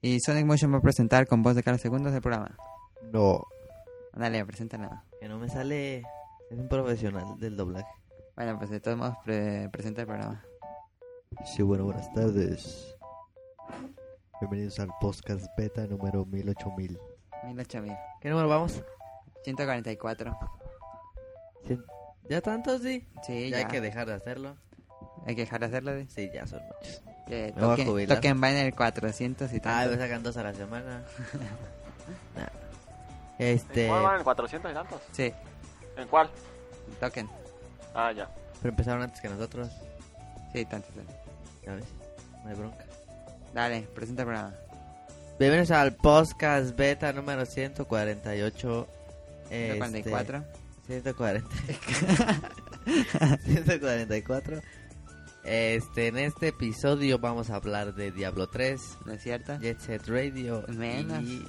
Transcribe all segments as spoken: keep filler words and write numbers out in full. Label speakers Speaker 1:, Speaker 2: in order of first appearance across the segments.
Speaker 1: Y Sonic Motion va a presentar con voz de cada segundo el programa.
Speaker 2: No.
Speaker 1: Dale, preséntala.
Speaker 2: Que no me sale. Es un profesional del doblaje.
Speaker 1: Bueno, pues de todos modos pre- presenta el programa.
Speaker 2: Sí, bueno, buenas tardes. Bienvenidos al podcast beta número mil ocho mil.
Speaker 1: Mil ocho mil.
Speaker 2: ¿Qué número vamos?
Speaker 1: ciento cuarenta y cuatro.
Speaker 2: Cien- ¿Ya tantos, sí?
Speaker 1: Sí,
Speaker 2: Ya
Speaker 1: ya.
Speaker 2: hay que dejar de hacerlo.
Speaker 1: Hay que dejar de hacerlo. De...
Speaker 2: Sí, ya son muchos.
Speaker 1: Que
Speaker 2: Me voy a
Speaker 1: toquen,
Speaker 2: jubilar.
Speaker 1: toquen va en el cuatrocientos y
Speaker 2: Ah,
Speaker 1: tanto.
Speaker 2: me sacan dos a la semana. Nah. Este.
Speaker 3: ¿En cuál van? ¿En cuatrocientos y tantos?
Speaker 1: Sí,
Speaker 3: ¿En cuál?
Speaker 1: toquen.
Speaker 3: Ah, ya.
Speaker 2: Pero empezaron antes que nosotros.
Speaker 1: Sí, tantos.
Speaker 2: Ya ves. No hay bronca.
Speaker 1: Dale, presenta el programa.
Speaker 2: Bienvenidos al podcast beta número ciento cuarenta y ocho.
Speaker 1: ciento cuarenta y cuatro.
Speaker 2: ciento cuarenta. ciento cuarenta y cuatro. Este, en este episodio vamos a hablar de Diablo tres,
Speaker 1: ¿No es cierto?
Speaker 2: Jet Set Radio
Speaker 1: Menos.
Speaker 2: y,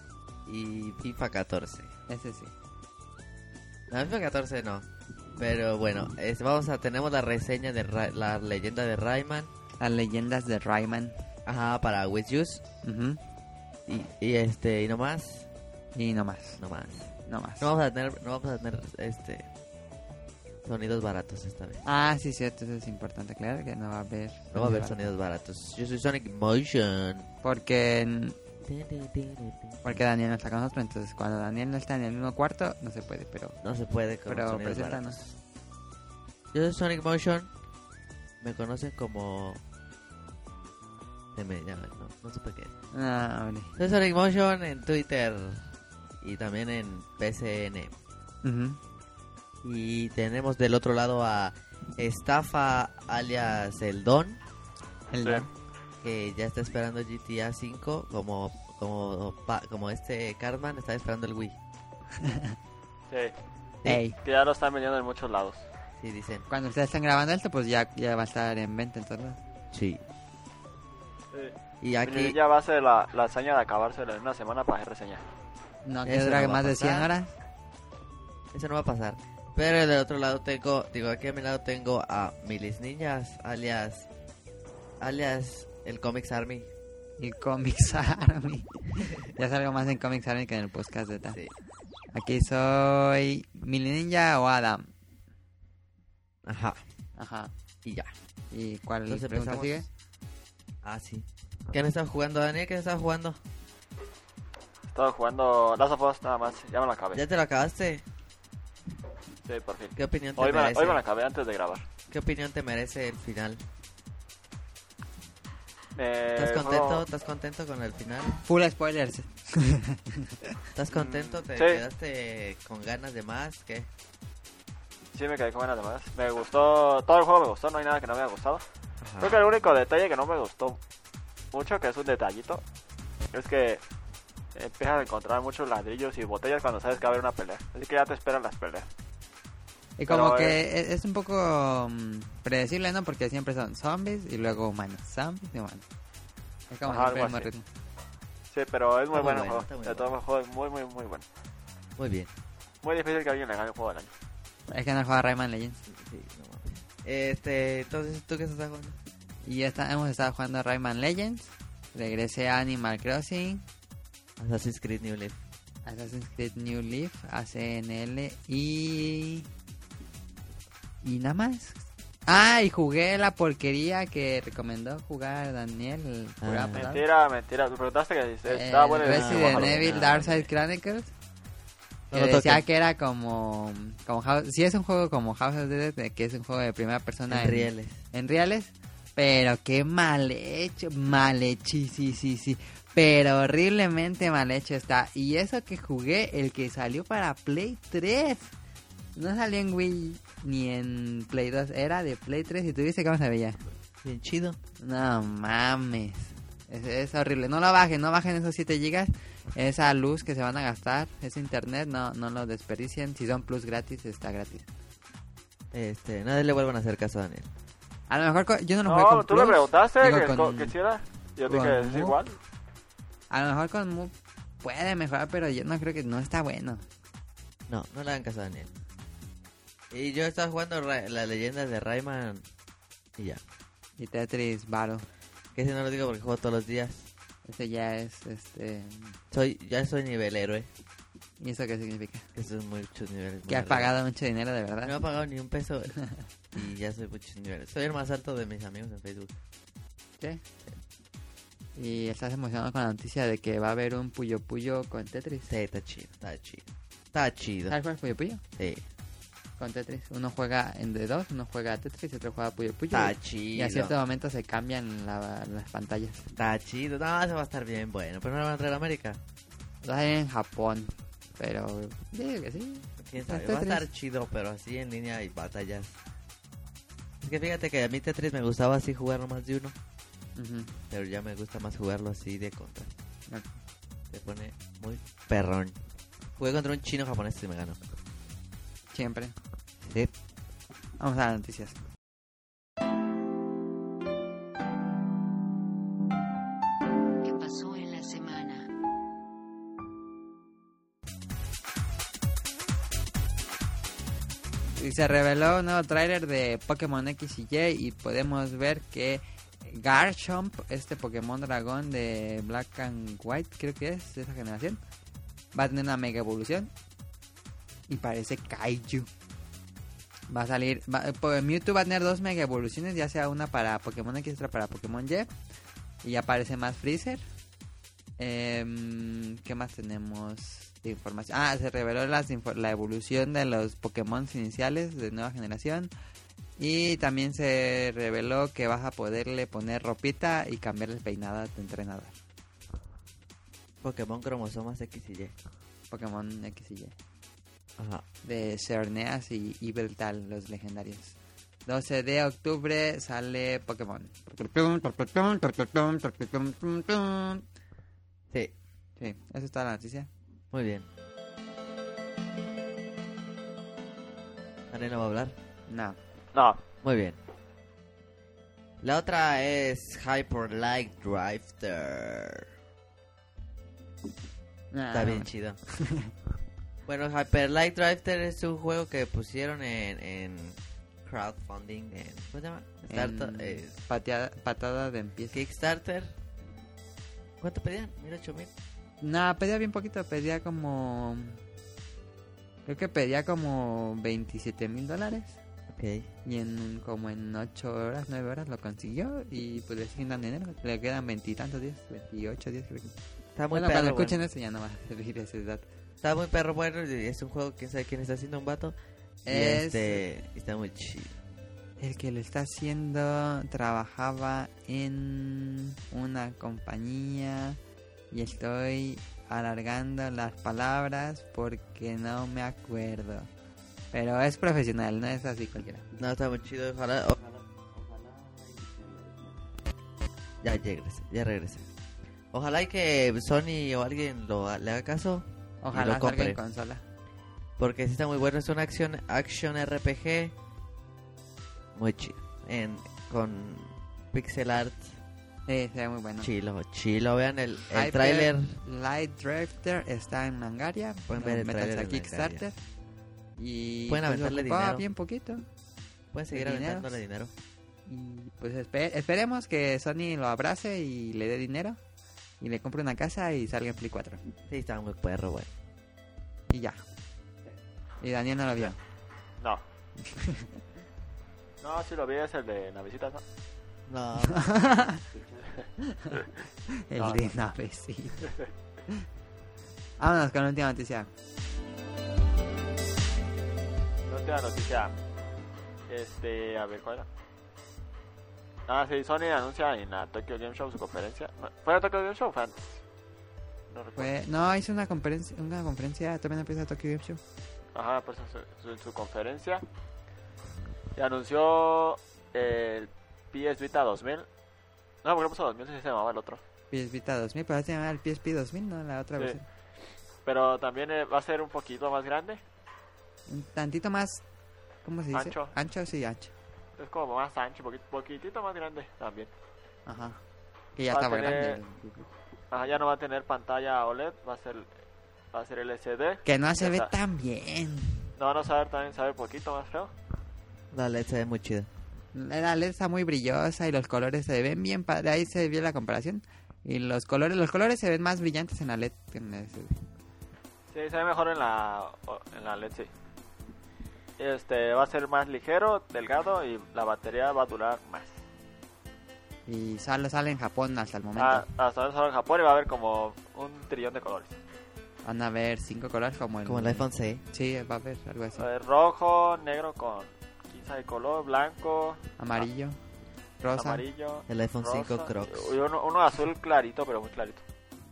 Speaker 2: y FIFA catorce.
Speaker 1: Ese sí.
Speaker 2: No, FIFA catorce no. Pero bueno, es, vamos a tenemos la reseña de Ra- la leyenda de Rayman.
Speaker 1: Las leyendas de Rayman.
Speaker 2: Ajá, para With Use.
Speaker 1: Ujú.
Speaker 2: Y, y este, y no más,
Speaker 1: Y no más.
Speaker 2: no más.
Speaker 1: No más.
Speaker 2: No vamos a tener, no vamos a tener este sonidos baratos esta vez.
Speaker 1: Ah, sí, cierto. Eso es importante aclarar que no va a haber.
Speaker 2: No va a haber sonidos baratos. Yo soy Sonic Motion.
Speaker 1: Porque. Porque Daniel no está con nosotros. Entonces, cuando Daniel no está en el mismo cuarto, no se puede. Pero.
Speaker 2: No se puede con
Speaker 1: Pero
Speaker 2: sonidos
Speaker 1: preséntanos.
Speaker 2: baratos. Yo soy Sonic Motion. Me conocen como se me llama, no, no sé por qué.
Speaker 1: Ah, vale.
Speaker 2: Soy Sonic Motion en Twitter y también en P C N.
Speaker 1: Ujú.
Speaker 2: Y tenemos del otro lado a Estafa alias El Don,
Speaker 1: El
Speaker 3: Sí.
Speaker 1: Don.
Speaker 2: que ya está esperando G T A cinco como como pa- como este Cartman está esperando el Wii.
Speaker 3: Sí.
Speaker 1: Ey.
Speaker 3: Que ya lo están vendiendo en muchos lados.
Speaker 2: Sí, dicen.
Speaker 1: Cuando ustedes están grabando esto, pues ya, ya va a estar en venta en todos lados.
Speaker 2: Sí.
Speaker 3: Sí.
Speaker 2: Y aquí
Speaker 3: Ya va a ser la, la hazaña de acabárselo en una semana para hacer reseña.
Speaker 1: No, que
Speaker 2: Eso
Speaker 1: dura
Speaker 2: no va
Speaker 1: más
Speaker 2: a
Speaker 1: de cien
Speaker 2: pasar.
Speaker 1: horas.
Speaker 2: eso no va a pasar. Pero del otro lado tengo, digo, aquí a mi lado tengo a Milis Niñas, alias alias el Comics Army.
Speaker 1: El Comics Army. Ya salgo más en Comics Army que en el podcast de tal.
Speaker 2: Sí.
Speaker 1: Aquí soy Mili Ninja o Adam.
Speaker 2: Ajá.
Speaker 1: Ajá.
Speaker 2: Y ya.
Speaker 1: ¿Y cuál
Speaker 2: Entonces
Speaker 1: pregunta
Speaker 2: empezamos.
Speaker 1: sigue?
Speaker 2: Ah, sí. ¿Qué han estado jugando, Daniel? ¿Qué han estado jugando?
Speaker 3: Estaba jugando Last of Us nada más. Ya me lo acabé.
Speaker 2: ¿Ya te lo acabaste?
Speaker 3: Sí, por fin.
Speaker 2: ¿Qué opinión te
Speaker 3: Hoy me, la-
Speaker 2: merece?
Speaker 3: hoy me lo acabé antes de grabar.
Speaker 2: ¿Qué opinión te merece el final?
Speaker 3: Eh,
Speaker 2: ¿Estás
Speaker 3: el
Speaker 2: contento?
Speaker 3: juego-
Speaker 2: ¿Estás contento con el final?
Speaker 1: Full spoilers.
Speaker 2: ¿Estás contento? ¿Te
Speaker 3: Sí.
Speaker 2: quedaste con ganas de más? ¿Qué?
Speaker 3: Sí, me quedé con ganas de más. Me gustó. Todo el juego me gustó. No hay nada que no me haya gustado.
Speaker 2: Ajá.
Speaker 3: Creo que el único detalle que no me gustó mucho, que es un detallito, es que empiezas a encontrar muchos ladrillos y botellas cuando sabes que va a haber una pelea. Así que ya te esperan las peleas.
Speaker 1: Y como
Speaker 3: Pero,
Speaker 1: que es, es un poco mm, predecible, ¿no? Porque siempre son zombies y luego humanos. Zombies y humanos. Es como
Speaker 3: Ajá,
Speaker 1: siempre el
Speaker 3: algo
Speaker 1: mismo
Speaker 3: así.
Speaker 1: ritmo.
Speaker 3: Sí, pero es muy
Speaker 2: Está muy
Speaker 3: bueno el
Speaker 2: bueno, está
Speaker 3: juego.
Speaker 2: muy
Speaker 3: De todo el juego es muy, muy, muy bueno.
Speaker 2: Muy bien.
Speaker 3: Muy difícil que alguien le gane el juego del año.
Speaker 1: Es que no juega Rayman Legends.
Speaker 2: Sí, no mames. Este, entonces, ¿tú qué estás jugando?
Speaker 1: Y ya está, hemos estado jugando Rayman Legends. Regresé a Animal Crossing.
Speaker 2: Assassin's Creed New Leaf.
Speaker 1: Assassin's Creed New Leaf, A C N L y... Y nada más. Ah, y jugué la porquería que recomendó jugar Daniel el
Speaker 2: Ah.
Speaker 1: programa pasado.
Speaker 3: Mentira, mentira. Me preguntaste que si
Speaker 1: Eh,
Speaker 3: estaba bueno. y dije,
Speaker 1: Resident
Speaker 3: "Bájalo".
Speaker 1: Evil
Speaker 2: Ah,
Speaker 1: Darkside Chronicles.
Speaker 2: No
Speaker 1: Que
Speaker 2: lo
Speaker 1: decía
Speaker 2: toques.
Speaker 1: que era como... como House, sí es un juego como House of the Dead, de que es un juego de primera persona
Speaker 2: En reales.
Speaker 1: en reales, pero qué mal hecho, mal hechísimo, pero horriblemente mal hecho está. Y eso que jugué, el que salió para Play tres, no salió en Wii ni en Play dos, era de Play tres y tú viste cómo se veía.
Speaker 2: Bien chido.
Speaker 1: No mames, es, es horrible, no lo bajen, no bajen esos siete gigas, esa luz que se van a gastar, ese internet, no, no lo desperdicien, si son plus gratis, está gratis.
Speaker 2: Este, nadie le vuelvan a hacer caso a Daniel.
Speaker 1: A lo mejor co- yo no lo jugué
Speaker 3: No,
Speaker 1: con
Speaker 3: tú me
Speaker 1: Plus,
Speaker 3: preguntaste
Speaker 1: digo,
Speaker 3: que,
Speaker 1: con-
Speaker 3: que si era. Yo
Speaker 1: con
Speaker 3: dije, es
Speaker 1: Move.
Speaker 3: igual.
Speaker 1: A lo mejor con Move puede mejorar, pero yo no creo que no está bueno.
Speaker 2: No, no le hagan caso a Daniel. Y yo estaba jugando Ra- la leyenda de Rayman y ya.
Speaker 1: Y Tetris, Battle.
Speaker 2: Que si no lo digo porque juego todos los días.
Speaker 1: Ese ya es, este...
Speaker 2: Soy, ya soy nivel héroe.
Speaker 1: ¿Y eso qué significa?
Speaker 2: Eso es muchos niveles.
Speaker 1: Que has pagado mucho dinero, de verdad.
Speaker 2: No he pagado ni un peso y ya soy muchos niveles. Soy el más alto de mis amigos en Facebook.
Speaker 1: ¿Qué? ¿Y estás emocionado con la noticia de que va a haber un Puyo Puyo con Tetris?
Speaker 2: Sí, está chido, está chido. Está chido.
Speaker 1: ¿Sabes cuál es Puyo Puyo?
Speaker 2: Sí.
Speaker 1: Con Tetris. Uno juega en de dos, uno juega a Tetris y otro juega a Puyo Puyo.
Speaker 2: Está
Speaker 1: y,
Speaker 2: chido.
Speaker 1: y a cierto momento se cambian la- las pantallas.
Speaker 2: Está chido. No, eso va a estar bien bueno. Pero no lo van a traer a América.
Speaker 1: Lo hay en Japón, pero digo que sí.
Speaker 2: Quién sabe.
Speaker 1: Tetris.
Speaker 2: Va a estar chido, pero así en línea hay batallas. Es que fíjate que a mí Tetris me gustaba así jugarlo más de uno.
Speaker 1: Ujú.
Speaker 2: Pero ya me gusta más jugarlo así de contra.
Speaker 1: Ok.
Speaker 2: Se pone muy perrón. Jugué contra un chino japonés y me ganó.
Speaker 1: Siempre.
Speaker 2: Sí.
Speaker 1: Vamos a las noticias.
Speaker 4: ¿Qué pasó en la semana?
Speaker 1: Y se reveló un nuevo tráiler de Pokémon X y Y y podemos ver que Garchomp, este Pokémon dragón de Black and White, creo que es de esa generación, va a tener una mega evolución y parece Kaiju. Va a salir, va, pues, Mewtwo va a tener dos mega evoluciones, ya sea una para Pokémon X y otra para Pokémon Y, y aparece más Freezer. Em, ¿Qué más tenemos de información? Ah, se reveló las info- la evolución de los Pokémon iniciales de nueva generación. Y también se reveló que vas a poderle poner ropita y cambiarle el peinado a tu entrenador.
Speaker 2: Pokémon cromosomas X y Y.
Speaker 1: Pokémon X y Y.
Speaker 2: Ajá.
Speaker 1: De Xerneas y Yveltal, los legendarios. doce de octubre sale Pokémon.
Speaker 2: Sí.
Speaker 1: Sí, eso es toda la noticia.
Speaker 2: Muy bien. ¿Daniel no va a hablar?
Speaker 1: No.
Speaker 3: No,
Speaker 2: Muy bien. La otra es Hyper Light Drifter.
Speaker 1: No,
Speaker 2: Está bien
Speaker 1: no.
Speaker 2: chido. Bueno, Hyper Light Drifter es un juego que pusieron en, en crowdfunding, en, ¿cómo se llama? Starta-
Speaker 1: En
Speaker 2: eh,
Speaker 1: pateada- patada de empieza.
Speaker 2: Kickstarter. ¿Cuánto pedían? ¿mil ocho mil?
Speaker 1: No, pedía bien poquito, pedía como... Creo que pedía como veintisiete mil dólares.
Speaker 2: Ok.
Speaker 1: Y en como en ocho horas, nueve horas lo consiguió. Y pues le siguen dando dinero. Le quedan veintitantos días, veintiocho días creo que.
Speaker 2: Está muy
Speaker 1: Bueno,
Speaker 2: perro,
Speaker 1: cuando
Speaker 2: bueno.
Speaker 1: escuchen esto ya no va a servir ese dato.
Speaker 2: Está muy perro bueno y es un juego, quién sabe quién está haciendo, un vato. Y
Speaker 1: Es-
Speaker 2: este, está muy chido.
Speaker 1: El que lo está haciendo trabajaba en una compañía. Y estoy alargando las palabras porque no me acuerdo. Pero es profesional, no es así cualquiera.
Speaker 2: No, está muy chido, ojalá, ojalá, ojalá. Ya regresé, ya regresé. Ojalá y que Sony o alguien lo, le haga caso.
Speaker 1: Ojalá
Speaker 2: lo
Speaker 1: salga en
Speaker 2: compre.
Speaker 1: consola.
Speaker 2: Porque sí está muy bueno, es una acción, action R P G. Muy chido. En, con pixel art.
Speaker 1: Sí, se ve muy bueno.
Speaker 2: Chilo, chilo. Vean el, el
Speaker 1: Hyper
Speaker 2: tráiler.
Speaker 1: Light Drifter está en Mangaria.
Speaker 2: Pueden ver el
Speaker 1: Métanse
Speaker 2: tráiler
Speaker 1: a
Speaker 2: en
Speaker 1: Kickstarter. Y
Speaker 2: Pueden
Speaker 1: pues,
Speaker 2: aventarle
Speaker 1: ocupaba
Speaker 2: dinero.
Speaker 1: bien poquito.
Speaker 2: Pueden seguir
Speaker 1: de dineros.
Speaker 2: aventándole dinero.
Speaker 1: Y pues espe- esperemos que Sony lo abrace y le dé dinero. Y le compre una casa y salga en Play cuatro.
Speaker 2: Sí, está muy perro, güey.
Speaker 1: Y ya. Y Daniel no lo vio.
Speaker 3: no. No, sí lo vi, es el de navecitas, ¿no?
Speaker 2: No.
Speaker 1: El
Speaker 3: No,
Speaker 1: de
Speaker 3: no.
Speaker 1: navecita. Vámonos con la última noticia.
Speaker 3: La última noticia. Este, a ver, ¿cuál era? Ah, sí, Sony anuncia en la Tokyo Game Show su conferencia. ¿Fue la Tokyo Game Show o fue antes? No recuerdo.
Speaker 1: Fue, no, hizo una conferencia, una conferencia, todavía no empieza Tokyo Game Show.
Speaker 3: Ajá, pues su, su, su conferencia. Y anunció el P S Vita dos mil. No, porque puso dos mil, si se llamaba el otro.
Speaker 1: P S Vita dos mil, pero se llama el P S P dos mil, ¿no? La otra
Speaker 3: Sí.
Speaker 1: versión.
Speaker 3: Pero también eh, va a ser un poquito más grande.
Speaker 1: Un tantito más, ¿cómo se dice?
Speaker 3: Ancho.
Speaker 1: Ancho, sí, ancho.
Speaker 3: Es como más ancho, poquito, poquitito más grande también.
Speaker 1: Ajá. Que ya
Speaker 3: Va a
Speaker 1: estaba
Speaker 3: tener-
Speaker 1: grande.
Speaker 3: Ajá, ya no va a tener pantalla O L E D, va a ser va a ser L C D.
Speaker 1: Que no se
Speaker 3: Ya
Speaker 1: ve
Speaker 3: está.
Speaker 1: tan bien.
Speaker 3: No, no saber también sabe poquito más feo.
Speaker 2: La L E D se ve muy chida.
Speaker 1: La L E D está muy brillosa y los colores se ven bien padre. Ahí se vio la comparación. Y los colores, los colores se ven más brillantes en la L E D que en la L C D.
Speaker 3: Sí, se ve mejor en la, en la L E D, sí. Este, va a ser más ligero, delgado y la batería va a durar más.
Speaker 1: Y solo sale en Japón hasta el momento.
Speaker 3: Ah, hasta ahora solo en Japón y va a haber como un trillón de colores.
Speaker 1: Van a haber cinco colores como el...
Speaker 2: Como el iPhone seis.
Speaker 1: Sí, va a haber algo así.
Speaker 3: Va a haber rojo, negro con quince de color, blanco,
Speaker 1: Amarillo, rosa.
Speaker 3: amarillo,
Speaker 2: El iPhone
Speaker 3: rosa,
Speaker 2: cinco Crocs.
Speaker 3: y uno, uno azul clarito, pero muy clarito.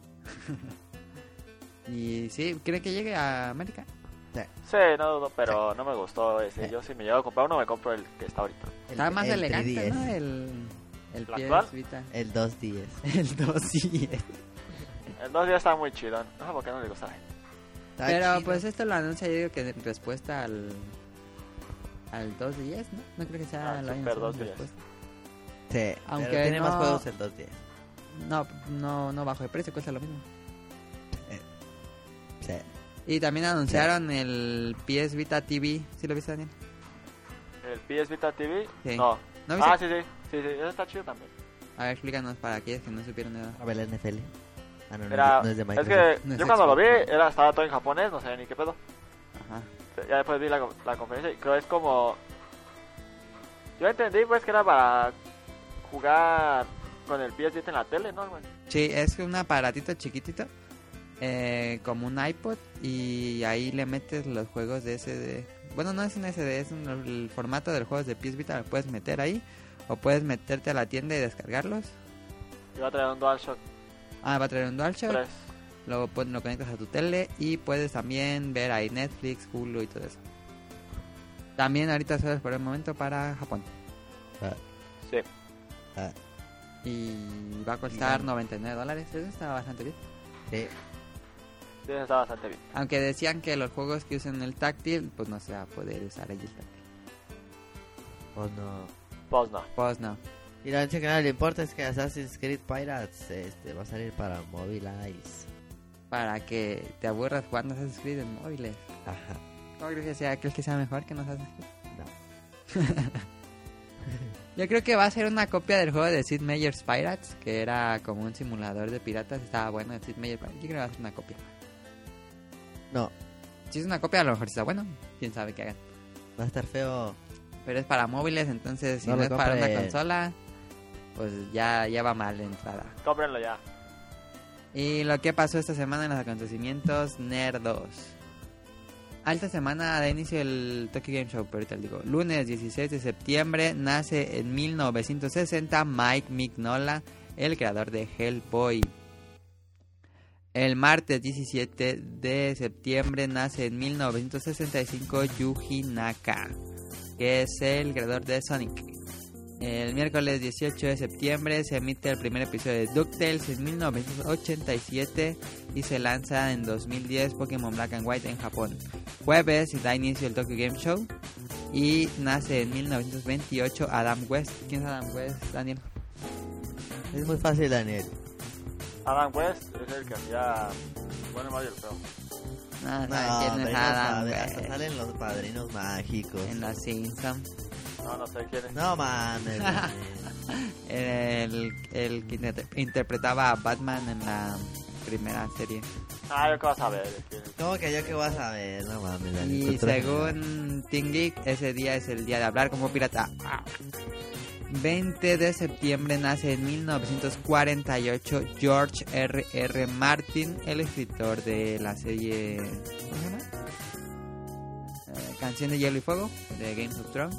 Speaker 1: Y sí, ¿cree que llegue a América?
Speaker 3: Sí, no dudo, pero no me gustó ese.
Speaker 2: Sí.
Speaker 3: Yo si me llego a comprar uno, me compro el que está ahorita.
Speaker 1: Está más
Speaker 2: el
Speaker 1: elegante,
Speaker 2: tres D S.
Speaker 1: ¿no? El, el
Speaker 3: ¿El
Speaker 1: P S
Speaker 3: actual?
Speaker 1: Vita.
Speaker 2: El dos D S.
Speaker 1: El dos diez.
Speaker 3: El dos ya está muy chido. No sé por qué no le gusta.
Speaker 2: Está
Speaker 1: Pero
Speaker 2: chido.
Speaker 1: pues esto lo anuncia, yo digo que en respuesta al... Al dos diez, ¿no? No creo que sea
Speaker 3: Ah,
Speaker 1: la
Speaker 3: Super
Speaker 1: misma
Speaker 3: dos diez.
Speaker 1: respuesta.
Speaker 2: Sí,
Speaker 1: Aunque
Speaker 2: pero tiene más
Speaker 1: no-
Speaker 2: juegos el dos D S.
Speaker 1: No, no, no bajo de precio, cuesta lo mismo.
Speaker 2: Sí.
Speaker 1: Y también anunciaron el P S Vita T V. ¿Sí lo viste, Daniel?
Speaker 3: ¿El P S Vita T V?
Speaker 1: Sí.
Speaker 3: No.
Speaker 1: ¿No viste?
Speaker 3: Ah, sí, sí. Sí, sí, eso está chido también.
Speaker 1: A ver, explícanos para aquellos que no supieron nada.
Speaker 2: A ver, la N F L. Ah, no, no,
Speaker 3: Era,
Speaker 2: no es de
Speaker 3: es
Speaker 2: Microsoft.
Speaker 3: que
Speaker 1: No es
Speaker 3: yo cuando lo vi,
Speaker 1: Xbox.
Speaker 3: era, estaba todo en japonés, no sabía ni qué pedo.
Speaker 1: Ajá.
Speaker 3: Ya después vi la, la conferencia y creo es como... Yo entendí pues que era para jugar con el P S Vita en la tele, ¿no? Güey?
Speaker 1: Sí, es un aparatito chiquitito, eh, como un iPod, y ahí le metes los juegos de S D. Bueno, no es un S D, es un- el formato de los juegos de P S Vita, lo puedes meter ahí, o puedes meterte a la tienda y descargarlos.
Speaker 3: Iba a traer un DualShock
Speaker 1: Ah, va a traer un DualShock,
Speaker 3: tres.
Speaker 1: luego pon- lo conectas a tu tele y puedes también ver ahí Netflix, Hulu y todo eso. También ahorita solo es por el momento para Japón.
Speaker 2: Ah,
Speaker 3: Sí.
Speaker 2: ah,
Speaker 1: Y va a costar
Speaker 2: Bien.
Speaker 1: noventa y nueve dólares, eso está bastante bien.
Speaker 2: sí.
Speaker 3: Sí, eso está bastante bien.
Speaker 1: Aunque decían que los juegos que usen el táctil, pues no se va a poder usar ahí el táctil.
Speaker 2: Pues no.
Speaker 3: Pues no.
Speaker 1: Pues no.
Speaker 2: Y la única que no le importa es que Assassin's Creed Pirates este, va a salir para Mobile Eyes.
Speaker 1: Para que te aburras jugando Assassin's Creed en móviles.
Speaker 2: Ajá.
Speaker 1: ¿No crees que sea, crees que sea mejor que no Assassin's Creed?
Speaker 2: No.
Speaker 1: Yo creo que va a ser una copia del juego de Sid Meier's Pirates, que era como un simulador de piratas. Estaba bueno el Sid Meier's Pirates. Yo creo que va a ser una copia.
Speaker 2: No.
Speaker 1: Si es una copia, a lo mejor sí está bueno. Quién sabe qué hagan.
Speaker 2: Va a estar feo.
Speaker 1: Pero es para móviles, entonces si
Speaker 2: No
Speaker 1: no,
Speaker 2: lo
Speaker 1: es para una
Speaker 2: compre.
Speaker 1: consola, pues ya, ya va mal de entrada.
Speaker 3: Cómprenlo ya.
Speaker 1: Y lo que pasó esta semana en los acontecimientos nerdos. Alta semana de inicio el Tokyo Game Show, pero ahorita les digo. Lunes dieciséis de septiembre nace en mil novecientos sesenta Mike Mignola, el creador de Hellboy. El martes diecisiete de septiembre nace en mil novecientos sesenta y cinco Yuji Naka, que es el creador de Sonic. El miércoles dieciocho de septiembre se emite el primer episodio de DuckTales en mil novecientos ochenta y siete y se lanza en dos mil diez Pokémon Black and White en Japón. Jueves da inicio el Tokyo Game Show y nace en mil novecientos veintiocho Adam West. ¿Quién es Adam West, Daniel?
Speaker 2: Es muy fácil, Daniel.
Speaker 3: Adam West es el que hacía bueno Mario el feo.
Speaker 1: No,
Speaker 2: No,
Speaker 1: ¿saben quién
Speaker 2: hombre,
Speaker 1: es
Speaker 2: no
Speaker 1: Adam
Speaker 2: sabe, hasta
Speaker 1: West?
Speaker 2: salen los padrinos mágicos.
Speaker 1: En Los Simpsons.
Speaker 3: No, no sé quién es.
Speaker 2: No mames, Daniel.
Speaker 1: El, el que inter- interpretaba a Batman en la primera serie.
Speaker 3: Ah, yo qué vas a ver. de quién es.
Speaker 2: ¿Cómo que yo qué vas a ver? No mames, Daniel.
Speaker 1: Y
Speaker 2: tú traes-
Speaker 1: según Teen Geek, ese día es el día de hablar como pirata. veinte de septiembre nace en mil novecientos cuarenta y ocho George R R. Martin, el escritor de la serie ¿cómo se llama? Eh, Canción de Hielo y Fuego de Games of Thrones.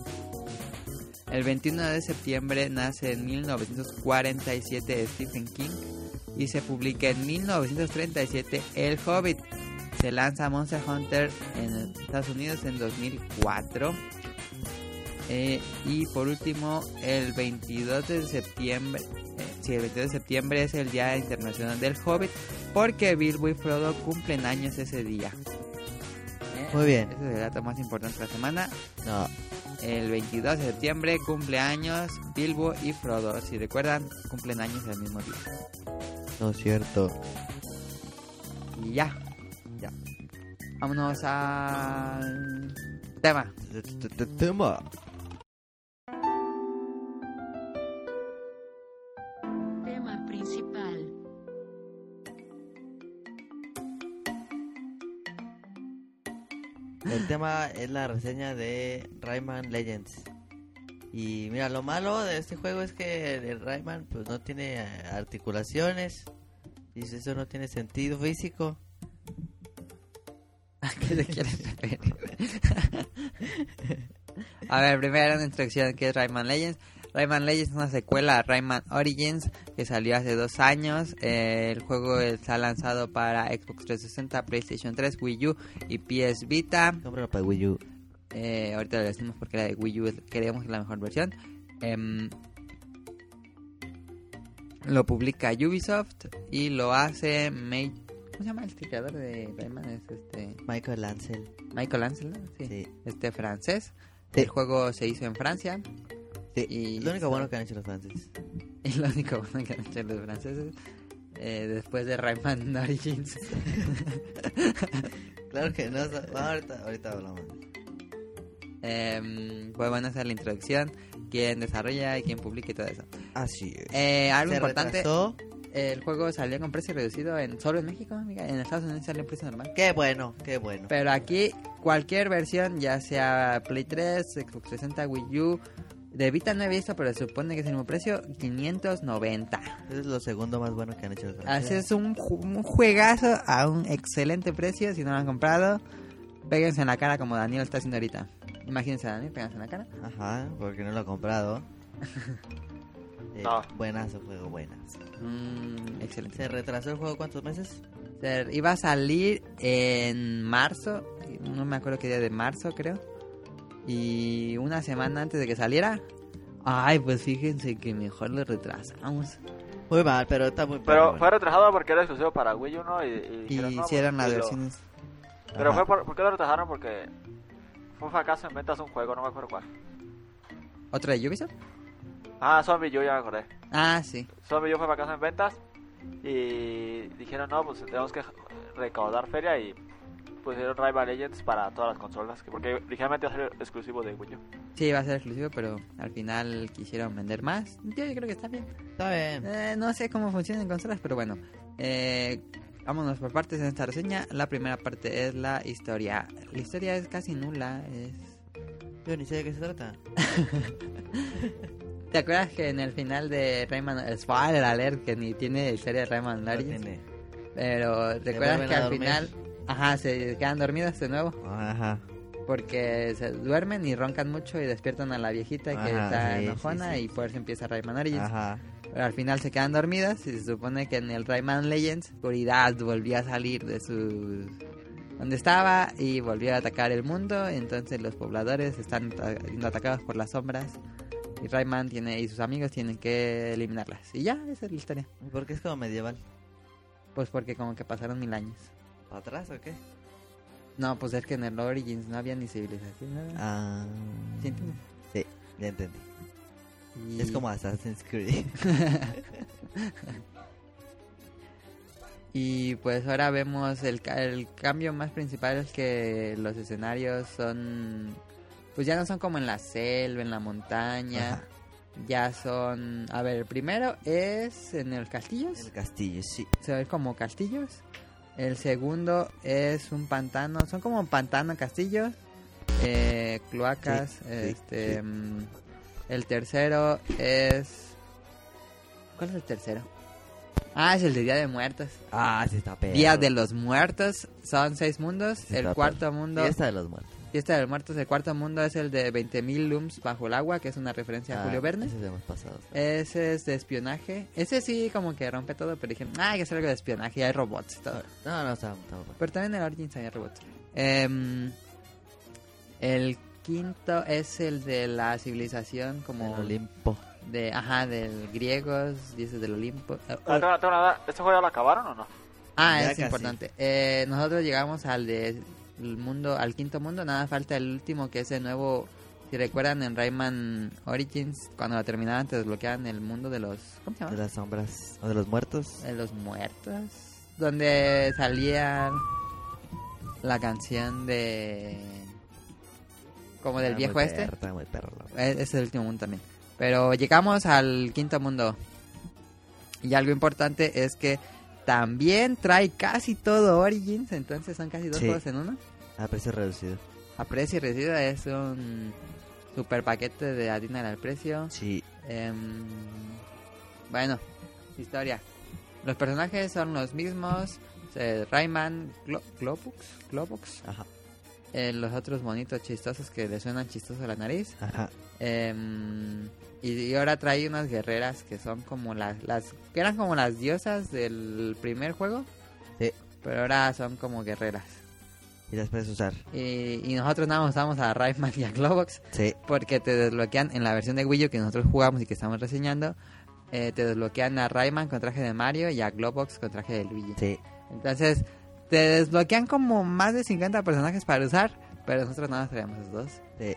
Speaker 1: El veintiuno de septiembre nace en mil novecientos cuarenta y siete Stephen King y se publica en mil novecientos treinta y siete El Hobbit. Se lanza Monster Hunter en Estados Unidos en dos mil cuatro. Eh, y por último, el veintidós de septiembre, eh, sí, el veintidós de septiembre es el Día Internacional del Hobbit, porque Bilbo y Frodo cumplen años ese día. Eh,
Speaker 2: Muy bien.
Speaker 1: Ese es el dato más importante de la semana.
Speaker 2: No.
Speaker 1: El veintidós de septiembre cumple años Bilbo y Frodo. Si recuerdan, cumplen años el mismo día.
Speaker 2: No es cierto.
Speaker 1: Y ya, ya. Vámonos al tema.
Speaker 2: Tema.
Speaker 4: Tema principal.
Speaker 2: El tema es la reseña de Rayman Legends. Y mira, lo malo de este juego es que el Rayman pues no tiene eh, articulaciones. Y eso no tiene sentido físico.
Speaker 1: ¿A qué te quieres referir? A ver, primero una introducción que es Rayman Legends. Rayman Legends es una secuela a Rayman Origins que salió hace dos años. Eh, el juego está lanzado para Xbox trescientos sesenta, PlayStation tres, Wii U y P S Vita.
Speaker 2: Cómpralo para Wii U.
Speaker 1: Eh, ahorita lo decimos porque la de Wii U es- creemos que es la mejor versión. Em, lo publica Ubisoft y lo hace May... ¿Cómo se llama el creador de Rayman? Es este
Speaker 2: Michael Ansel.
Speaker 1: Michael Ansel, ¿no? Sí.
Speaker 2: Sí.
Speaker 1: Este francés.
Speaker 2: Sí.
Speaker 1: El juego se hizo en Francia.
Speaker 2: Sí.
Speaker 1: Y
Speaker 2: Lo único bueno que han hecho los franceses.
Speaker 1: es lo único bueno que han hecho los franceses. Eh, después de Rayman Origins.
Speaker 2: Claro que no. sa- ah, ahorita, ahorita hablamos.
Speaker 1: Em, pues bueno, esa es la introducción. Quién desarrolla y quién publica y todo eso.
Speaker 2: Así es.
Speaker 1: Eh, algo
Speaker 2: Se
Speaker 1: importante.
Speaker 2: retrasó.
Speaker 1: El juego salió con precio reducido en solo en México, amiga. En Estados Unidos salió en precio normal.
Speaker 2: Qué bueno, qué bueno.
Speaker 1: Pero aquí cualquier versión, ya sea Play tres, Xbox trescientos sesenta, Wii U, de Vita no he visto, pero se supone que es el mismo precio, quinientos noventa.
Speaker 2: Ese es lo segundo más bueno que han hecho los
Speaker 1: Así
Speaker 2: franceses.
Speaker 1: es un, ju- un juegazo a un excelente precio. Si no lo han comprado, péguense en la cara como Daniel está haciendo ahorita. Imagínense a Daniel, péguense en la cara.
Speaker 2: Ajá, porque no lo he comprado. Eh,
Speaker 3: No.
Speaker 2: Buenazo juego, buenas.
Speaker 1: Mm, excelente.
Speaker 2: ¿Se retrasó el juego cuántos meses?
Speaker 1: Ser- Iba a salir en marzo, no me acuerdo qué día de marzo creo, y una semana antes de que saliera, ay, pues fíjense que mejor lo retrasamos.
Speaker 2: Muy mal, pero está muy
Speaker 3: Pero
Speaker 2: bueno.
Speaker 3: fue retrasado porque era exclusivo para Wii U, ¿no? Y, y
Speaker 1: Y
Speaker 3: dijeron, no,
Speaker 1: hicieron
Speaker 3: pues,
Speaker 1: las
Speaker 3: y lo-
Speaker 1: versiones.
Speaker 3: Pero
Speaker 2: Ajá.
Speaker 3: fue por, ¿por qué lo retrasaron? Porque fue un fracaso en ventas un juego, no me acuerdo cuál.
Speaker 1: ¿Otra de Ubisoft?
Speaker 3: Ah, Zombie U, ya me acordé.
Speaker 1: Ah, sí.
Speaker 3: Zombie U fue fracaso en ventas y dijeron, no, pues tenemos que recaudar feria y pusieron Rayman Legends para todas las consolas, que- porque originalmente iba a ser exclusivo de Wii U.
Speaker 1: Sí, iba a ser exclusivo, pero al final quisieron vender más. Yo, yo creo que está bien.
Speaker 2: Está bien.
Speaker 1: Eh, no sé cómo funcionan en consolas, pero bueno. Eh, vámonos por partes en esta reseña. La primera parte es la historia. La historia es casi nula. Es...
Speaker 2: Yo ni sé de qué se trata.
Speaker 1: ¿Te acuerdas que en el final de Rayman... Spoiler alert, que ni tiene historia de Rayman
Speaker 2: No
Speaker 1: Origins?
Speaker 2: tiene.
Speaker 1: Pero ¿recuerdas
Speaker 2: vuelven
Speaker 1: que
Speaker 2: a
Speaker 1: al
Speaker 2: dormir.
Speaker 1: final... Ajá, se quedan dormidos de nuevo?
Speaker 2: Ajá.
Speaker 1: Porque se duermen y roncan mucho y despiertan a la viejita que
Speaker 2: Ajá,
Speaker 1: está
Speaker 2: sí,
Speaker 1: enojona
Speaker 2: sí, sí.
Speaker 1: y por eso empieza Rayman Origins.
Speaker 2: Ajá.
Speaker 1: Pero al final se quedan dormidas y se supone que en el Rayman Legends oscuridad volvió a salir de su... donde estaba y volvió a atacar el mundo. Entonces los pobladores están ta- siendo atacados por las sombras y Rayman tiene y sus amigos tienen que eliminarlas. Y ya, esa es la historia.
Speaker 2: ¿Por qué es como medieval?
Speaker 1: Pues porque como que pasaron mil años.
Speaker 2: ¿Para atrás o qué?
Speaker 1: No, pues es que en el Origins no había ni civilización, nada.
Speaker 2: Ah.
Speaker 1: ¿Sí entiendes?
Speaker 2: Sí, ya entendí.
Speaker 1: Y-
Speaker 2: Es como Assassin's Creed.
Speaker 1: Y pues ahora vemos el, ca- el cambio más principal es que los escenarios son, pues ya no son como en la selva, en la montaña,
Speaker 2: Ajá.
Speaker 1: ya son, a ver, el primero es en el castillos,
Speaker 2: El castillo, sí.
Speaker 1: se ve como castillos. El segundo es un pantano, son como pantano castillos, eh, cloacas,
Speaker 2: Sí, sí,
Speaker 1: este,
Speaker 2: sí.
Speaker 1: mm, el tercero es, ¿cuál es el tercero? Ah, es el de Día de Muertos.
Speaker 2: Ah, sí está peor.
Speaker 1: Día de los Muertos, son seis mundos.
Speaker 2: Sí
Speaker 1: El
Speaker 2: está
Speaker 1: cuarto
Speaker 2: peor.
Speaker 1: mundo,
Speaker 2: Fiesta de los muertos.
Speaker 1: Fiesta de los Muertos, el cuarto mundo es el de veinte mil looms bajo el agua, que es una referencia a
Speaker 2: Ah,
Speaker 1: Julio Verne.
Speaker 2: Ese hemos pasado.
Speaker 1: Ese es de espionaje. Ese sí como que rompe todo, pero dije, ah, hay que hacer algo de espionaje, y hay robots y todo.
Speaker 2: No, no, está, está bueno.
Speaker 1: Pero también en el Origins había robots. Em, el quinto es el de la civilización como
Speaker 2: El Olimpo.
Speaker 1: de, ajá, del griegos, dioses del Olimpo. Eh,
Speaker 3: Ah, tengo- tengo una duda, ¿este juego ya lo acabaron o no?
Speaker 1: Ah,
Speaker 2: Ya
Speaker 1: es
Speaker 2: casi.
Speaker 1: importante. Eh, nosotros llegamos al de el mundo, al quinto mundo, nada falta el último que es el nuevo. Si recuerdan en Rayman Origins, cuando lo terminaban te desbloqueaban el mundo de los, ¿cómo se
Speaker 2: De
Speaker 1: llama?
Speaker 2: las sombras. O de los muertos.
Speaker 1: De los muertos, donde salía la canción de como del
Speaker 2: Está
Speaker 1: viejo
Speaker 2: muy
Speaker 1: este.
Speaker 2: perro, está muy perro, loco.
Speaker 1: Eh, Ese es el último mundo también. Pero llegamos al quinto mundo. Y algo importante es que también trae casi todo Origins. Entonces son casi dos
Speaker 2: Sí.
Speaker 1: juegos en uno.
Speaker 2: A precio reducido.
Speaker 1: A precio reducido es un super paquete de Adinar al precio.
Speaker 2: Sí.
Speaker 1: Em, bueno, historia. Los personajes son los mismos. Eh, Rayman, Glo Globux, Globux.
Speaker 2: Ajá.
Speaker 1: Eh, los otros monitos chistosos que le suenan chistosos a la nariz.
Speaker 2: Ajá.
Speaker 1: Em, y, y ahora trae unas guerreras que son como las, las... que eran como las diosas del primer juego.
Speaker 2: Sí.
Speaker 1: Pero ahora son como guerreras.
Speaker 2: Y las puedes usar.
Speaker 1: Y, y nosotros nada más usamos a Rayman y a Globox.
Speaker 2: Sí.
Speaker 1: Porque te desbloquean en la versión de Wii U que nosotros jugamos y que estamos reseñando. Eh, te desbloquean a Rayman con traje de Mario y a Globox con traje de Luigi.
Speaker 2: Sí.
Speaker 1: Entonces, te desbloquean como más de cincuenta personajes para usar. Pero nosotros nada más traemos esos dos.
Speaker 2: Sí.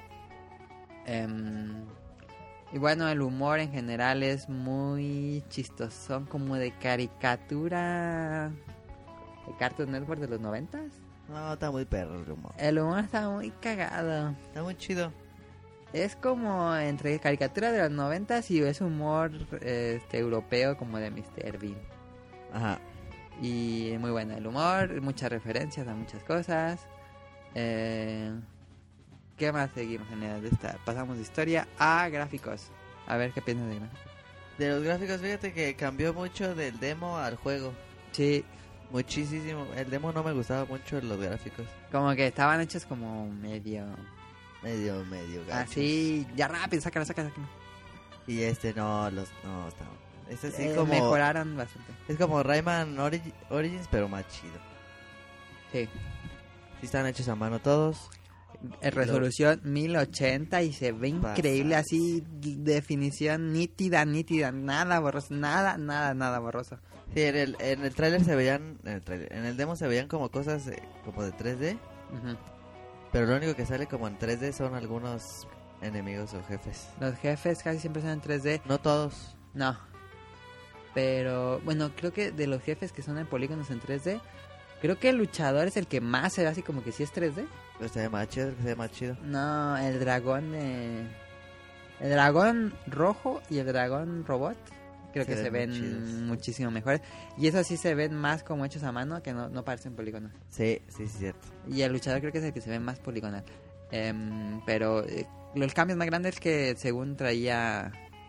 Speaker 1: Um, y bueno, el humor en general es muy chistoso. Son como de caricatura de Cartoon Network de los noventas.
Speaker 2: No, está muy perro el humor.
Speaker 1: El humor está muy cagado.
Speaker 2: Está muy chido.
Speaker 1: Es como entre caricatura de los noventas y es humor este, europeo como de míster Bean.
Speaker 2: Ajá.
Speaker 1: Y muy bueno el humor, muchas referencias a muchas cosas. Eh, ¿Qué más seguimos en el de esta? Pasamos de historia a gráficos. A ver qué piensas de gráficos.
Speaker 2: De los gráficos, fíjate que cambió mucho del demo al juego.
Speaker 1: Sí,
Speaker 2: Muchísimo. El demo no me gustaba mucho los gráficos.
Speaker 1: como que estaban hechos como medio...
Speaker 2: Medio, medio gachos.
Speaker 1: Así, ya rápido, sácalo, sácalo, sácalo.
Speaker 2: Y este no, los no, está. Es así
Speaker 1: Eh,
Speaker 2: como.
Speaker 1: mejoraron bastante.
Speaker 2: Es como Rayman Origi- Origins, pero más chido.
Speaker 1: Sí.
Speaker 2: Sí están hechos a mano todos.
Speaker 1: En resolución mil ochenta y se ve
Speaker 2: Pasa.
Speaker 1: increíble, así definición nítida, nítida, nada borroso, nada, nada, nada borroso.
Speaker 2: Sí, en el, en el tráiler se veían, en el, tráiler, en el demo se veían como cosas eh, como de tres D,
Speaker 1: Ujú.
Speaker 2: pero lo único que sale como en tres D son algunos enemigos o jefes.
Speaker 1: Los jefes casi siempre son en tres D.
Speaker 2: No todos.
Speaker 1: No. Pero, bueno, creo que de los jefes que son en polígonos en tres D, creo que el luchador es el que más se ve así como que sí es tres D.
Speaker 2: Pero se ve más chido, se ve más chido.
Speaker 1: No, el dragón de... El dragón rojo y el dragón robot creo
Speaker 2: Se
Speaker 1: que se
Speaker 2: ven
Speaker 1: ven
Speaker 2: muy chidos.
Speaker 1: muchísimo mejores. Y eso sí se ven más como hechos a mano, que no, no parecen polígonos.
Speaker 2: Sí, sí, sí, cierto.
Speaker 1: Y el luchador creo que es el que se ve más poligonal. Em, pero eh, el cambio más grande es que según traía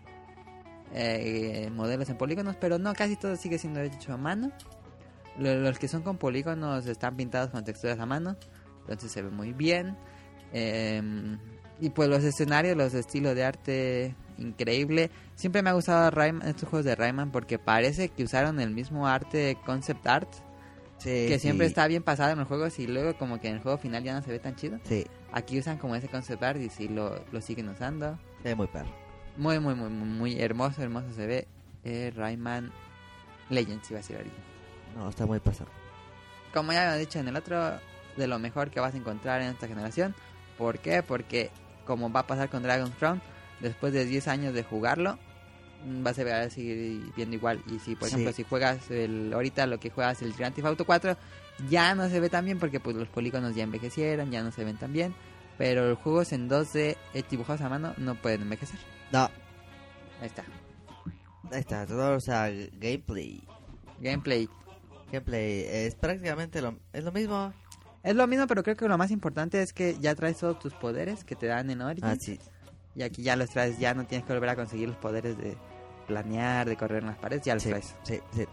Speaker 1: eh, modelos en polígonos, pero no, casi todo sigue siendo hecho a mano. Lo- Los que son con polígonos están pintados con texturas a mano, entonces se ve muy bien. Em, y pues los escenarios, los estilos de arte increíble. Siempre me ha gustado Rayman, estos juegos de Rayman porque parece que usaron el mismo arte, concept art,
Speaker 2: Sí,
Speaker 1: que siempre
Speaker 2: sí.
Speaker 1: está bien pasado en los juegos y luego como que en el juego final ya no se ve tan chido.
Speaker 2: Sí,
Speaker 1: Aquí usan como ese concept art y sí lo, lo siguen usando.
Speaker 2: se ve muy perro.
Speaker 1: Muy, muy, muy, muy, muy hermoso, hermoso se ve. Eh, Rayman Legends iba a decir ahorita.
Speaker 2: No, está muy pasado.
Speaker 1: Como ya había dicho en el otro, de lo mejor que vas a encontrar en esta generación. ¿Por qué? Porque como va a pasar con Dragon's Crown, después de diez años de jugarlo, mm, vas a ver a seguir viendo igual. Y si, por
Speaker 2: Sí.
Speaker 1: ejemplo, si juegas el ahorita lo que juegas el Grand Theft Auto cuatro, ya no se ve tan bien porque pues los polígonos ya envejecieron, ya no se ven tan bien. Pero los juegos en dos D eh, dibujados a mano no pueden envejecer.
Speaker 2: No,
Speaker 1: Ahí está.
Speaker 2: ahí está, todo, o sea, gameplay.
Speaker 1: Gameplay.
Speaker 2: Gameplay es prácticamente lo, es lo mismo.
Speaker 1: Es lo mismo, pero creo que lo más importante es que ya traes todos tus poderes que te dan en Origins.
Speaker 2: Ah, sí.
Speaker 1: Y aquí ya los traes, ya no tienes que volver a conseguir los poderes de planear, de correr en las paredes, ya los
Speaker 2: Sí,
Speaker 1: traes.
Speaker 2: sí, sí.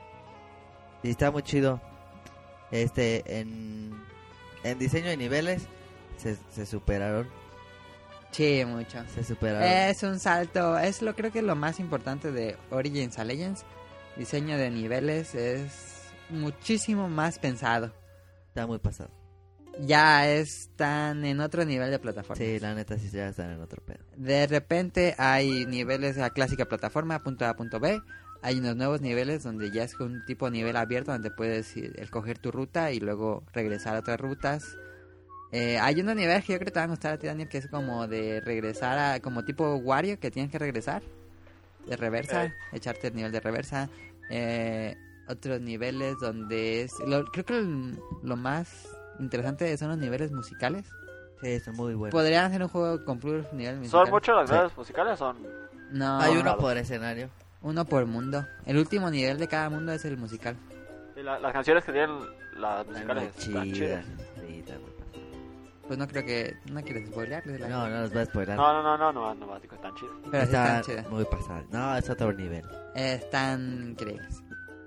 Speaker 2: Y está muy chido. Este, en, en diseño de niveles se, se superaron.
Speaker 1: Sí, mucho.
Speaker 2: Se superaron.
Speaker 1: Es un salto, es lo creo que lo más importante de Origins a Legends. Diseño de niveles es muchísimo más pensado.
Speaker 2: Está muy pasado.
Speaker 1: Ya están en otro nivel de plataforma.
Speaker 2: Sí, la neta sí ya están en otro pedo.
Speaker 1: De repente hay niveles de la clásica plataforma, punto A a punto B. Hay unos nuevos niveles donde ya es un tipo de nivel abierto donde puedes ir- escoger tu ruta y luego regresar a otras rutas. Eh, hay unos niveles que yo creo que te van a gustar a ti, Daniel, que es como de regresar a... como tipo Wario, que tienes que regresar. De reversa,
Speaker 3: Eh.
Speaker 1: echarte el nivel de reversa. Eh, otros niveles donde es... lo- creo que el- lo más interesante son los niveles musicales.
Speaker 2: Sí, son muy buenos.
Speaker 1: Podrían hacer un juego con puros niveles musicales.
Speaker 3: ¿Son muchos los
Speaker 2: Sí.
Speaker 3: niveles musicales? Son...
Speaker 1: No,
Speaker 2: Hay uno
Speaker 3: claro.
Speaker 2: por escenario.
Speaker 1: uno por mundo. El último nivel de cada mundo es el musical.
Speaker 3: y la- las canciones que tienen las
Speaker 2: Están
Speaker 3: musicales
Speaker 2: muy
Speaker 3: están
Speaker 2: chidas.
Speaker 3: chidas.
Speaker 2: Sí, están muy padres.
Speaker 1: Pues no creo que... No quieres spoilearles la
Speaker 2: No, no los voy a spoiler.
Speaker 3: No, no, no, no, no, no, no, digo, están chidos.
Speaker 1: Pero sí
Speaker 2: Está
Speaker 1: están chidas.
Speaker 2: muy pasado. No, es otro nivel.
Speaker 1: Están increíbles.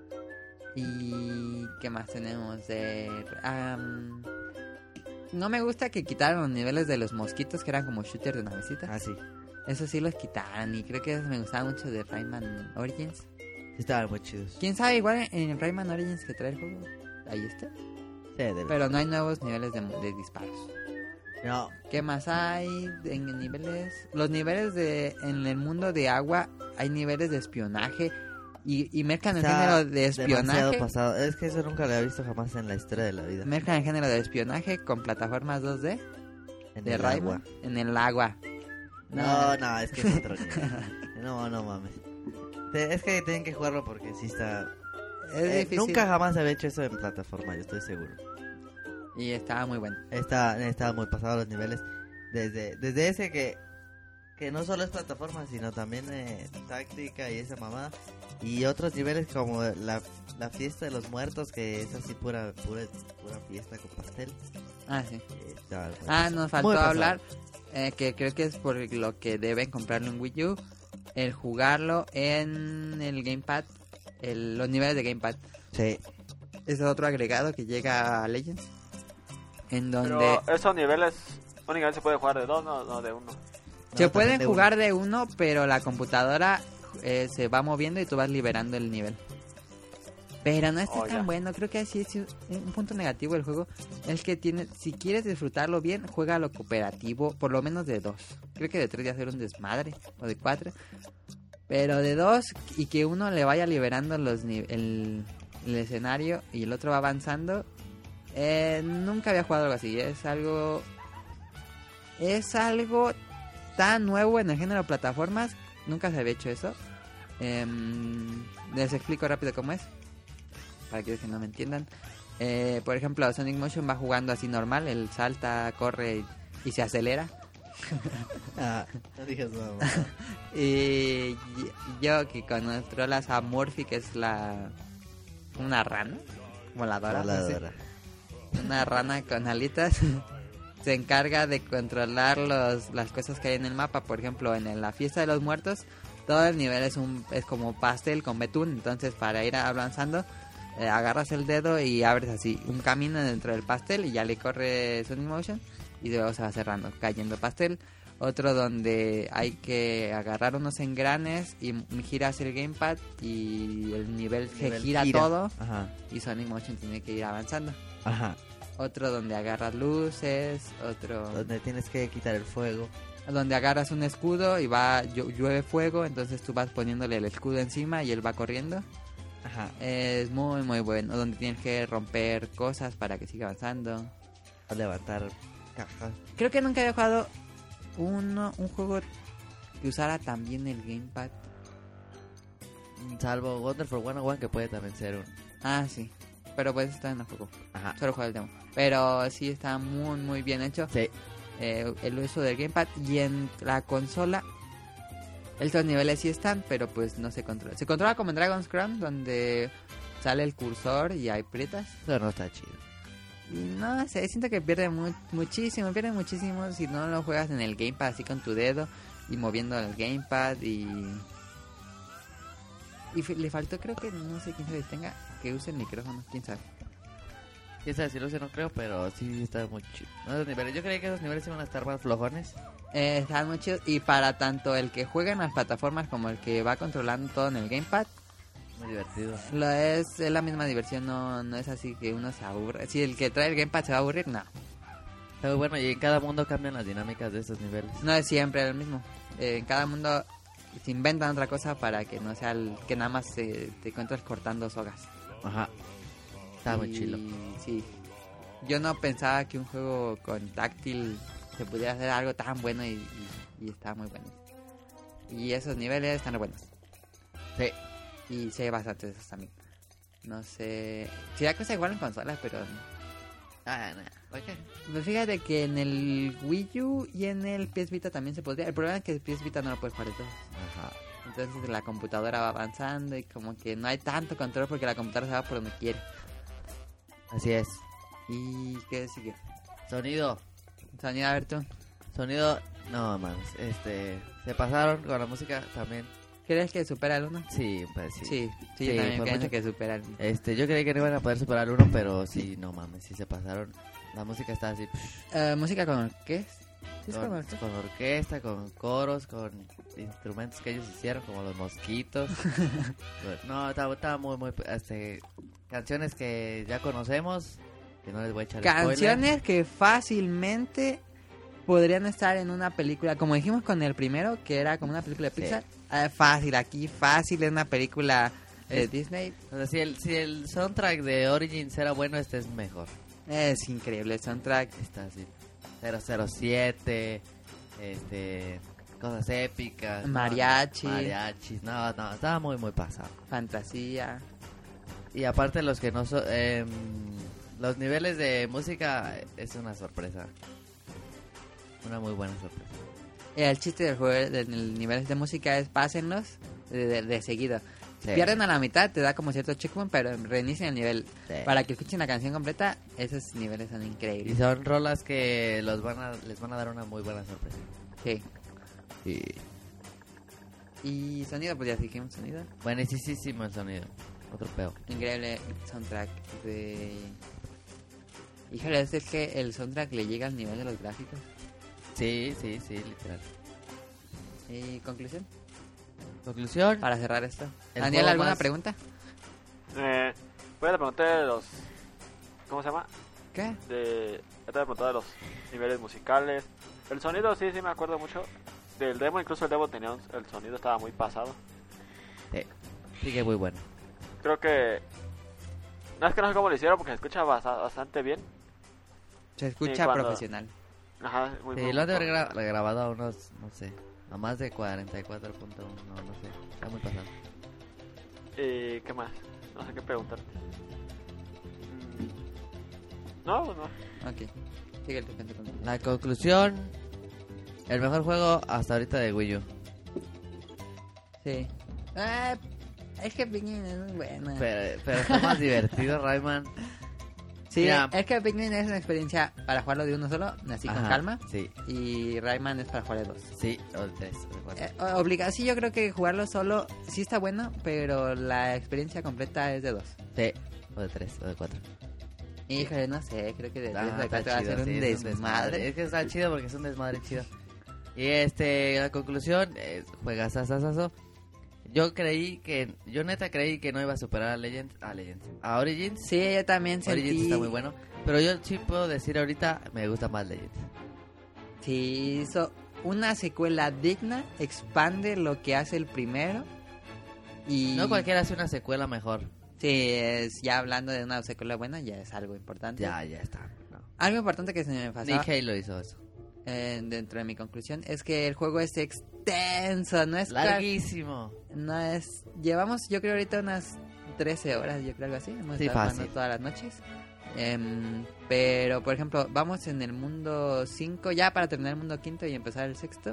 Speaker 1: ¿Y qué más tenemos de...? am, no me gusta que quitaron los niveles de los mosquitos, que eran como shooters de navecita.
Speaker 2: Ah, sí.
Speaker 1: Eso sí los quitaron y creo que eso me gustaba mucho de Rayman Origins.
Speaker 2: Sí, estaban muy chidos.
Speaker 1: ¿Quién sabe? Igual en Rayman Origins que trae el juego, ahí está.
Speaker 2: Sí, de...
Speaker 1: Pero no hay nuevos niveles de, de disparos.
Speaker 2: No,
Speaker 1: ¿Qué más hay en niveles? Los niveles de... En el mundo de agua hay niveles de espionaje y, y mezclan el
Speaker 2: está
Speaker 1: género de
Speaker 2: demasiado
Speaker 1: espionaje.
Speaker 2: pasado. Es que eso nunca lo había visto jamás en la historia de la vida.
Speaker 1: Mezclan el género de espionaje con plataformas dos D
Speaker 2: En
Speaker 1: de
Speaker 2: el
Speaker 1: Rayman
Speaker 2: agua.
Speaker 1: en el agua.
Speaker 2: No, no, es que es otro nivel. No, no mames. Te- Es que tienen que jugarlo porque sí está...
Speaker 1: Es
Speaker 2: Eh,
Speaker 1: difícil.
Speaker 2: nunca jamás había hecho eso en plataforma, yo estoy seguro.
Speaker 1: Y estaba muy bueno.
Speaker 2: Está, está muy pasado los niveles. Desde, desde ese que, que no solo es plataforma, sino también eh, táctica y esa mamada. Y otros niveles como la, la fiesta de los muertos, que es así pura, pura, pura fiesta con pastel.
Speaker 1: Ah, sí.
Speaker 2: Eh, está muy
Speaker 1: Ah,
Speaker 2: pasado.
Speaker 1: nos faltó
Speaker 2: Muy pasado.
Speaker 1: hablar eh, que creo que es por lo que deben comprarlo en Wii U, el jugarlo en el Gamepad, el, los niveles de Gamepad.
Speaker 2: Sí.
Speaker 1: Es otro agregado que llega a Legends, en donde
Speaker 3: Pero esos niveles únicamente se puede jugar de dos, no, no de uno.
Speaker 1: se
Speaker 2: No,
Speaker 1: pueden
Speaker 2: también de
Speaker 1: jugar de uno, pero la computadora eh, se va moviendo y tú vas liberando el nivel. Pero no está
Speaker 3: Oh,
Speaker 1: tan
Speaker 3: ya.
Speaker 1: bueno, creo que así es un punto negativo del juego. Es que tiene, si quieres disfrutarlo bien, juega lo cooperativo, por lo menos de dos. Creo que de tres ya ser un desmadre, o de cuatro. Pero de dos, y que uno le vaya liberando los ni- el, el escenario y el otro va avanzando. Eh, nunca había jugado algo así, es algo... Es algo tan nuevo en el género de plataformas, nunca se había hecho eso. Em, les explico rápido cómo es, para que no me entiendan. Eh, por ejemplo, Sonic Motion va jugando así normal, él salta, corre y, y se acelera.
Speaker 2: Ah, no digas nada.
Speaker 1: Y yo que controlas a Murphy, que es la... una rana voladora. no sé.
Speaker 2: Voladora.
Speaker 1: Una rana con alitas. Se encarga de controlar los, las cosas que hay en el mapa. Por ejemplo, en el- la fiesta de los muertos, todo el nivel es un es como pastel con betún. Entonces, para ir avanzando, eh, agarras el dedo y abres así un camino dentro del pastel y ya le corre Sonic Motion y luego se va cerrando, cayendo pastel. Otro donde hay que agarrar unos engranes y m- giras el gamepad y el nivel se
Speaker 2: Nivel
Speaker 1: gira,
Speaker 2: gira.
Speaker 1: todo
Speaker 2: Ajá,
Speaker 1: y Sonic Motion tiene que ir avanzando.
Speaker 2: ajá.
Speaker 1: Otro donde agarras luces, otro
Speaker 2: Donde tienes que quitar el fuego.
Speaker 1: donde agarras un escudo y va llu- llueve fuego, entonces tú vas poniéndole el escudo encima y él va corriendo.
Speaker 2: Ajá.
Speaker 1: Es muy muy bueno, donde tienes que romper cosas para que siga avanzando.
Speaker 2: O levantar cajas.
Speaker 1: Creo que nunca había jugado uno, un juego que usara también el gamepad.
Speaker 2: Salvo Wonder for one oh one, que puede también ser un...
Speaker 1: Ah, sí. Pero pues está en el juego.
Speaker 2: Ajá.
Speaker 1: Solo juego el demo. Pero sí está muy muy bien hecho.
Speaker 2: Sí.
Speaker 1: Eh, el uso del gamepad. Y en la consola, estos niveles sí están, pero pues no se controla. Se controla como en Dragon's Crown, donde sale el cursor y hay prietas.
Speaker 2: Eso no está chido.
Speaker 1: Y no sé, siento que pierde mu- muchísimo, pierde muchísimo si no lo juegas en el gamepad así con tu dedo y moviendo el gamepad y... Y f- le faltó, creo que, no sé quién se tenga, que use el micrófono, quién sabe.
Speaker 2: Quién sabe si lo sé, no creo, pero sí está muy chido. No, esos niveles. Yo creí que esos niveles iban a estar más flojones.
Speaker 1: Eh, están muy chidos y para tanto el que juega en las plataformas como el que va controlando todo en el gamepad,
Speaker 2: Muy divertido.
Speaker 1: lo es, es la misma diversión, no, no es así que uno se aburre. Si el que trae el gamepad se va a aburrir, no.
Speaker 2: Está muy bueno, y en cada mundo cambian las dinámicas de esos niveles.
Speaker 1: No es siempre el mismo. Eh, en cada mundo se inventan otra cosa para que no sea el que nada más se, te encuentras cortando sogas.
Speaker 2: Ajá. Está muy
Speaker 1: Y,
Speaker 2: chilo.
Speaker 1: Sí. Yo no pensaba que un juego con táctil se pudiera hacer algo tan bueno y, y, y está muy bueno. Y esos niveles están buenos.
Speaker 2: Sí.
Speaker 1: Y sí hay bastantes de esos también. No sé. Si da cosa igual en consolas, pero.
Speaker 2: Ah, no. ¿Por qué?
Speaker 1: Pues fíjate que en el Wii U y en el P S Vita también se podría. El problema es que el P S Vita no lo puedes jugar de todos.
Speaker 2: Ajá.
Speaker 1: Entonces la computadora va avanzando y como que no hay tanto control porque la computadora se va por donde quiere.
Speaker 2: Así es.
Speaker 1: ¿Y qué sigue?
Speaker 2: Sonido.
Speaker 1: Sonido, a ver tú.
Speaker 2: Sonido, no mames, este, se pasaron con la música también.
Speaker 1: ¿Crees que supera el uno?
Speaker 2: Sí, pues sí.
Speaker 1: Sí, sí,
Speaker 2: Sí,
Speaker 1: yo también
Speaker 2: por
Speaker 1: pienso
Speaker 2: mucho-
Speaker 1: que supera el uno.
Speaker 2: Este, yo creí que no iban a poder superar el uno, pero sí, no mames, sí se pasaron. La música está así, psh,
Speaker 1: Eh, ¿Música con qué? ¿Sí es
Speaker 2: con,
Speaker 1: con orquesta?
Speaker 2: con orquesta, con coros, con instrumentos que ellos hicieron, como los mosquitos. No, estaba, estaba muy, muy, este, canciones que ya conocemos, que no les voy a echar spoiler.
Speaker 1: Canciones que fácilmente podrían estar en una película, como dijimos con el primero, que era como una película de
Speaker 2: Sí.
Speaker 1: Pixar. Eh, fácil, aquí fácil es una película de
Speaker 2: Es-
Speaker 1: Disney.
Speaker 2: O sea, si el, si el soundtrack de Origins era bueno, este es mejor.
Speaker 1: Es increíble el soundtrack.
Speaker 2: Está así, cero cero siete, este, cosas épicas. no,
Speaker 1: Mariachi.
Speaker 2: Mariachis, no, no, estaba muy, muy pasado.
Speaker 1: Fantasía.
Speaker 2: Y aparte los que no son, em, los niveles de música es una sorpresa. Una muy buena sorpresa.
Speaker 1: El chiste del juego del nivel de música es pásenlos de, de- de seguido. Si
Speaker 2: Sí.
Speaker 1: pierden a la mitad, te da como cierto checkpoint, pero reinicien el nivel.
Speaker 2: Sí.
Speaker 1: Para que escuchen la canción completa, esos niveles son
Speaker 2: Y
Speaker 1: increíbles.
Speaker 2: son rolas que los van a, les van a dar una muy buena sorpresa.
Speaker 1: Sí.
Speaker 2: Y
Speaker 1: Y sonido, pues ya dijimos sonido.
Speaker 2: buenísimo el sonido. Otro peo.
Speaker 1: Increíble soundtrack de... Híjole, es que el soundtrack le llega al nivel de los gráficos.
Speaker 2: Sí, sí, sí, literal.
Speaker 1: ¿Y conclusión?
Speaker 2: Conclusión.
Speaker 1: Para cerrar esto.
Speaker 2: El
Speaker 1: Daniel,
Speaker 2: juego
Speaker 1: ¿alguna
Speaker 2: más-
Speaker 1: pregunta?
Speaker 3: Eh, voy a preguntar de los... ¿Cómo se llama?
Speaker 1: ¿Qué?
Speaker 3: De... Ya te voy a preguntar de los niveles musicales. El sonido sí, sí me acuerdo mucho. Del demo, incluso el demo tenía un- el sonido estaba muy pasado.
Speaker 2: Sí, sí que muy bueno.
Speaker 3: Creo que... No es que no sé cómo lo hicieron porque se escucha basa- bastante bien.
Speaker 1: Se escucha
Speaker 3: cuando-
Speaker 1: profesional.
Speaker 3: Ajá, muy
Speaker 2: Sí,
Speaker 3: muy-
Speaker 2: lo han de haber gra- grabado a unos, no sé, a más de cuarenta y cuatro punto uno, no, no sé. Está muy pasado.
Speaker 3: ¿Y qué más? No sé qué preguntar. Mm, No, no.
Speaker 1: Ok. Sigue tu cuento con-
Speaker 2: La conclusión, el mejor juego hasta ahorita de Wii U.
Speaker 1: Sí. Ah, es que Pikmin es muy buena.
Speaker 2: Pero, pero está más divertido, Rayman.
Speaker 1: Sí,
Speaker 2: Mira.
Speaker 1: es que Pikmin es una experiencia para jugarlo de uno solo, así con
Speaker 2: Ajá,
Speaker 1: calma.
Speaker 2: Sí,
Speaker 1: Y Rayman es para jugar de dos.
Speaker 2: sí, o de tres, o de cuatro.
Speaker 1: Eh, o- obliga sí, yo creo que jugarlo solo sí está bueno, pero la experiencia completa es de dos.
Speaker 2: Sí, o de tres, o de cuatro.
Speaker 1: Híjole, no sé, creo que de
Speaker 2: Ah,
Speaker 1: tres de
Speaker 2: está
Speaker 1: cuatro va a
Speaker 2: chido,
Speaker 1: ser un
Speaker 2: sí, es
Speaker 1: desmadre.
Speaker 2: Es que está chido porque es un desmadre chido. Y este, la conclusión, eh, juegas asasazo. Yo creí que, yo neta creí que no iba a superar a Legends, a Legends, a Origins.
Speaker 1: Sí, yo también sentí...
Speaker 2: Origins está muy bueno, pero yo sí puedo decir ahorita, me gusta más Legends.
Speaker 1: Sí, hizo una secuela digna, expande lo que hace el primero. Y...
Speaker 2: No cualquiera hace una secuela mejor.
Speaker 1: Sí, es, ya hablando de una secuela buena, ya es algo importante.
Speaker 2: Ya, ya está. No.
Speaker 1: Algo importante que se me pasó
Speaker 2: Ni Halo hizo eso.
Speaker 1: eh, dentro de mi conclusión es que el juego es extenso, no es...
Speaker 2: Larguísimo.
Speaker 1: No es... Llevamos, yo creo, ahorita unas trece horas, yo creo, algo así. Hemos
Speaker 2: Sí,
Speaker 1: estado
Speaker 2: fácil.
Speaker 1: jugando todas las noches. Em, pero, por ejemplo, vamos en el mundo cinco, ya para terminar el mundo quinto y empezar el sexto.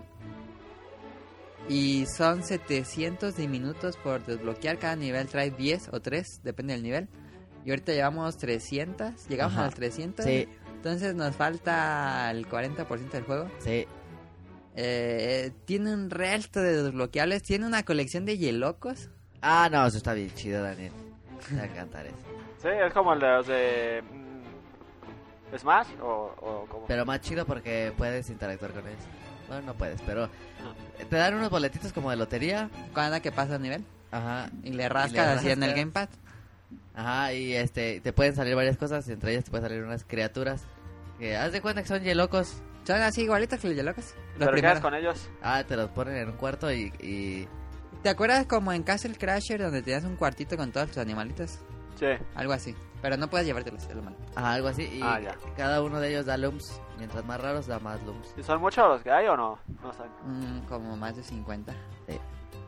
Speaker 1: Y son setecientos de minutos por desbloquear. Cada nivel trae diez o tres, depende del nivel. Y ahorita llevamos trescientos, llegamos
Speaker 2: Ajá.
Speaker 1: al trescientos.
Speaker 2: Sí,
Speaker 1: Entonces nos falta el cuarenta por ciento del juego.
Speaker 2: sí.
Speaker 1: Eh, tiene un resto de desbloqueables. Tiene una colección de hielocos.
Speaker 2: Ah, no, eso está bien chido, Daniel. Me va a encantar eso.
Speaker 3: Sí, es como el de los de... mm, Smash o, o como...
Speaker 2: Pero más chido porque puedes interactuar con ellos. Bueno, no puedes, pero te dan unos boletitos como de lotería.
Speaker 1: Cada que pasa el nivel.
Speaker 2: Ajá.
Speaker 1: Y le rascas así en el
Speaker 2: rascas.
Speaker 1: gamepad.
Speaker 2: Ajá, y este, te pueden salir varias cosas, y entre ellas te pueden salir unas criaturas que haz de cuenta que son hielocos.
Speaker 1: Son así igualitos que los hielocos. Los
Speaker 3: ¿Pero qué haces
Speaker 1: primeros.
Speaker 3: con ellos?
Speaker 2: Ah, te los ponen en un cuarto y, y...
Speaker 1: ¿Te acuerdas como en Castle Crasher donde tenías un cuartito con todos tus animalitos?
Speaker 3: Sí.
Speaker 1: Algo así. Pero no puedes llevártelos, es lo malo.
Speaker 2: Ajá, algo así, y
Speaker 3: Ah, ya.
Speaker 2: cada uno de ellos da looms. Mientras más raros, da más looms.
Speaker 3: ¿Y son muchos los que hay o no? No sé.
Speaker 1: Mm, como más de cincuenta.
Speaker 2: Sí.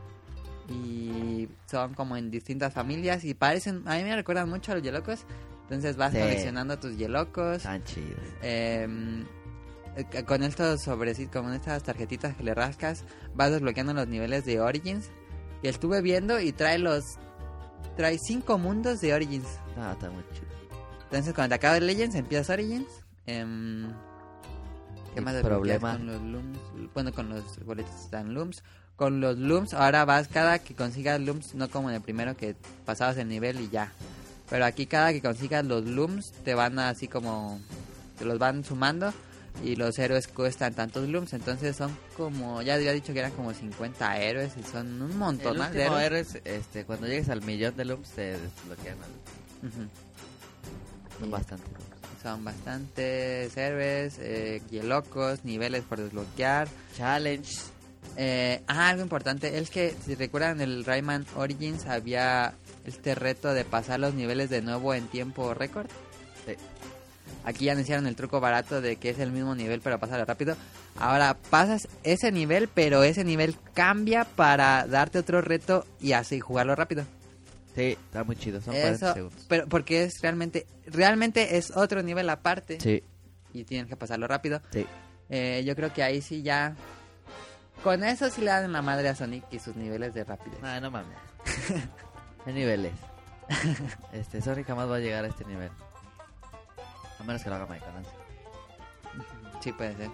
Speaker 1: Y son como en distintas familias y parecen... A mí me recuerdan mucho a los hielocos. Entonces vas
Speaker 2: Sí.
Speaker 1: coleccionando tus hielocos.
Speaker 2: Tan chidos.
Speaker 1: Em, eh, con estos sobrecitos, con estas tarjetitas que le rascas, vas desbloqueando los niveles de Origins. Y estuve viendo y trae los... Trae cinco mundos de Origins.
Speaker 2: No, está muy chido.
Speaker 1: Entonces cuando te acabas Legends, empiezas Origins. em, ¿Qué
Speaker 2: Y
Speaker 1: más desbloqueas
Speaker 2: problema.
Speaker 1: con los looms? Bueno, con los boletos están looms. Con los looms, ahora vas cada que consigas looms, no como en el primero que pasabas el nivel y ya. Pero aquí cada que consigas los looms te van a así como... te los van sumando y los héroes cuestan tantos looms. Entonces son como... ya había dicho que eran como cincuenta héroes y son un montón
Speaker 2: El
Speaker 1: más de
Speaker 2: último
Speaker 1: héroes.
Speaker 2: héroe es, este, cuando llegues al millón de looms te desbloquean. al-
Speaker 1: Ujú.
Speaker 2: Son
Speaker 1: Y
Speaker 2: bastante.
Speaker 1: son bastantes héroes, eh, locos, niveles por desbloquear.
Speaker 2: Challenge.
Speaker 1: Eh, ah, algo importante es que si recuerdan el Rayman Origins había este reto de pasar los niveles de nuevo en tiempo récord.
Speaker 2: Sí.
Speaker 1: Aquí ya anunciaron el truco barato de que es el mismo nivel pero pasarlo rápido. Ahora pasas ese nivel, pero ese nivel cambia para darte otro reto y así jugarlo rápido.
Speaker 2: Sí, está muy chido. Son cuarenta
Speaker 1: Eso,
Speaker 2: segundos.
Speaker 1: pero porque es realmente realmente es otro nivel aparte
Speaker 2: Sí,
Speaker 1: y tienes que pasarlo rápido.
Speaker 2: sí.
Speaker 1: Eh, yo creo que ahí sí ya con eso sí le dan la madre a Sonic y sus niveles de rapidez.
Speaker 2: Ah, no mames. Hay niveles. Este, Sonic jamás va a llegar a este nivel. A menos que lo haga Mike Cananza.
Speaker 1: Sí, puede ser.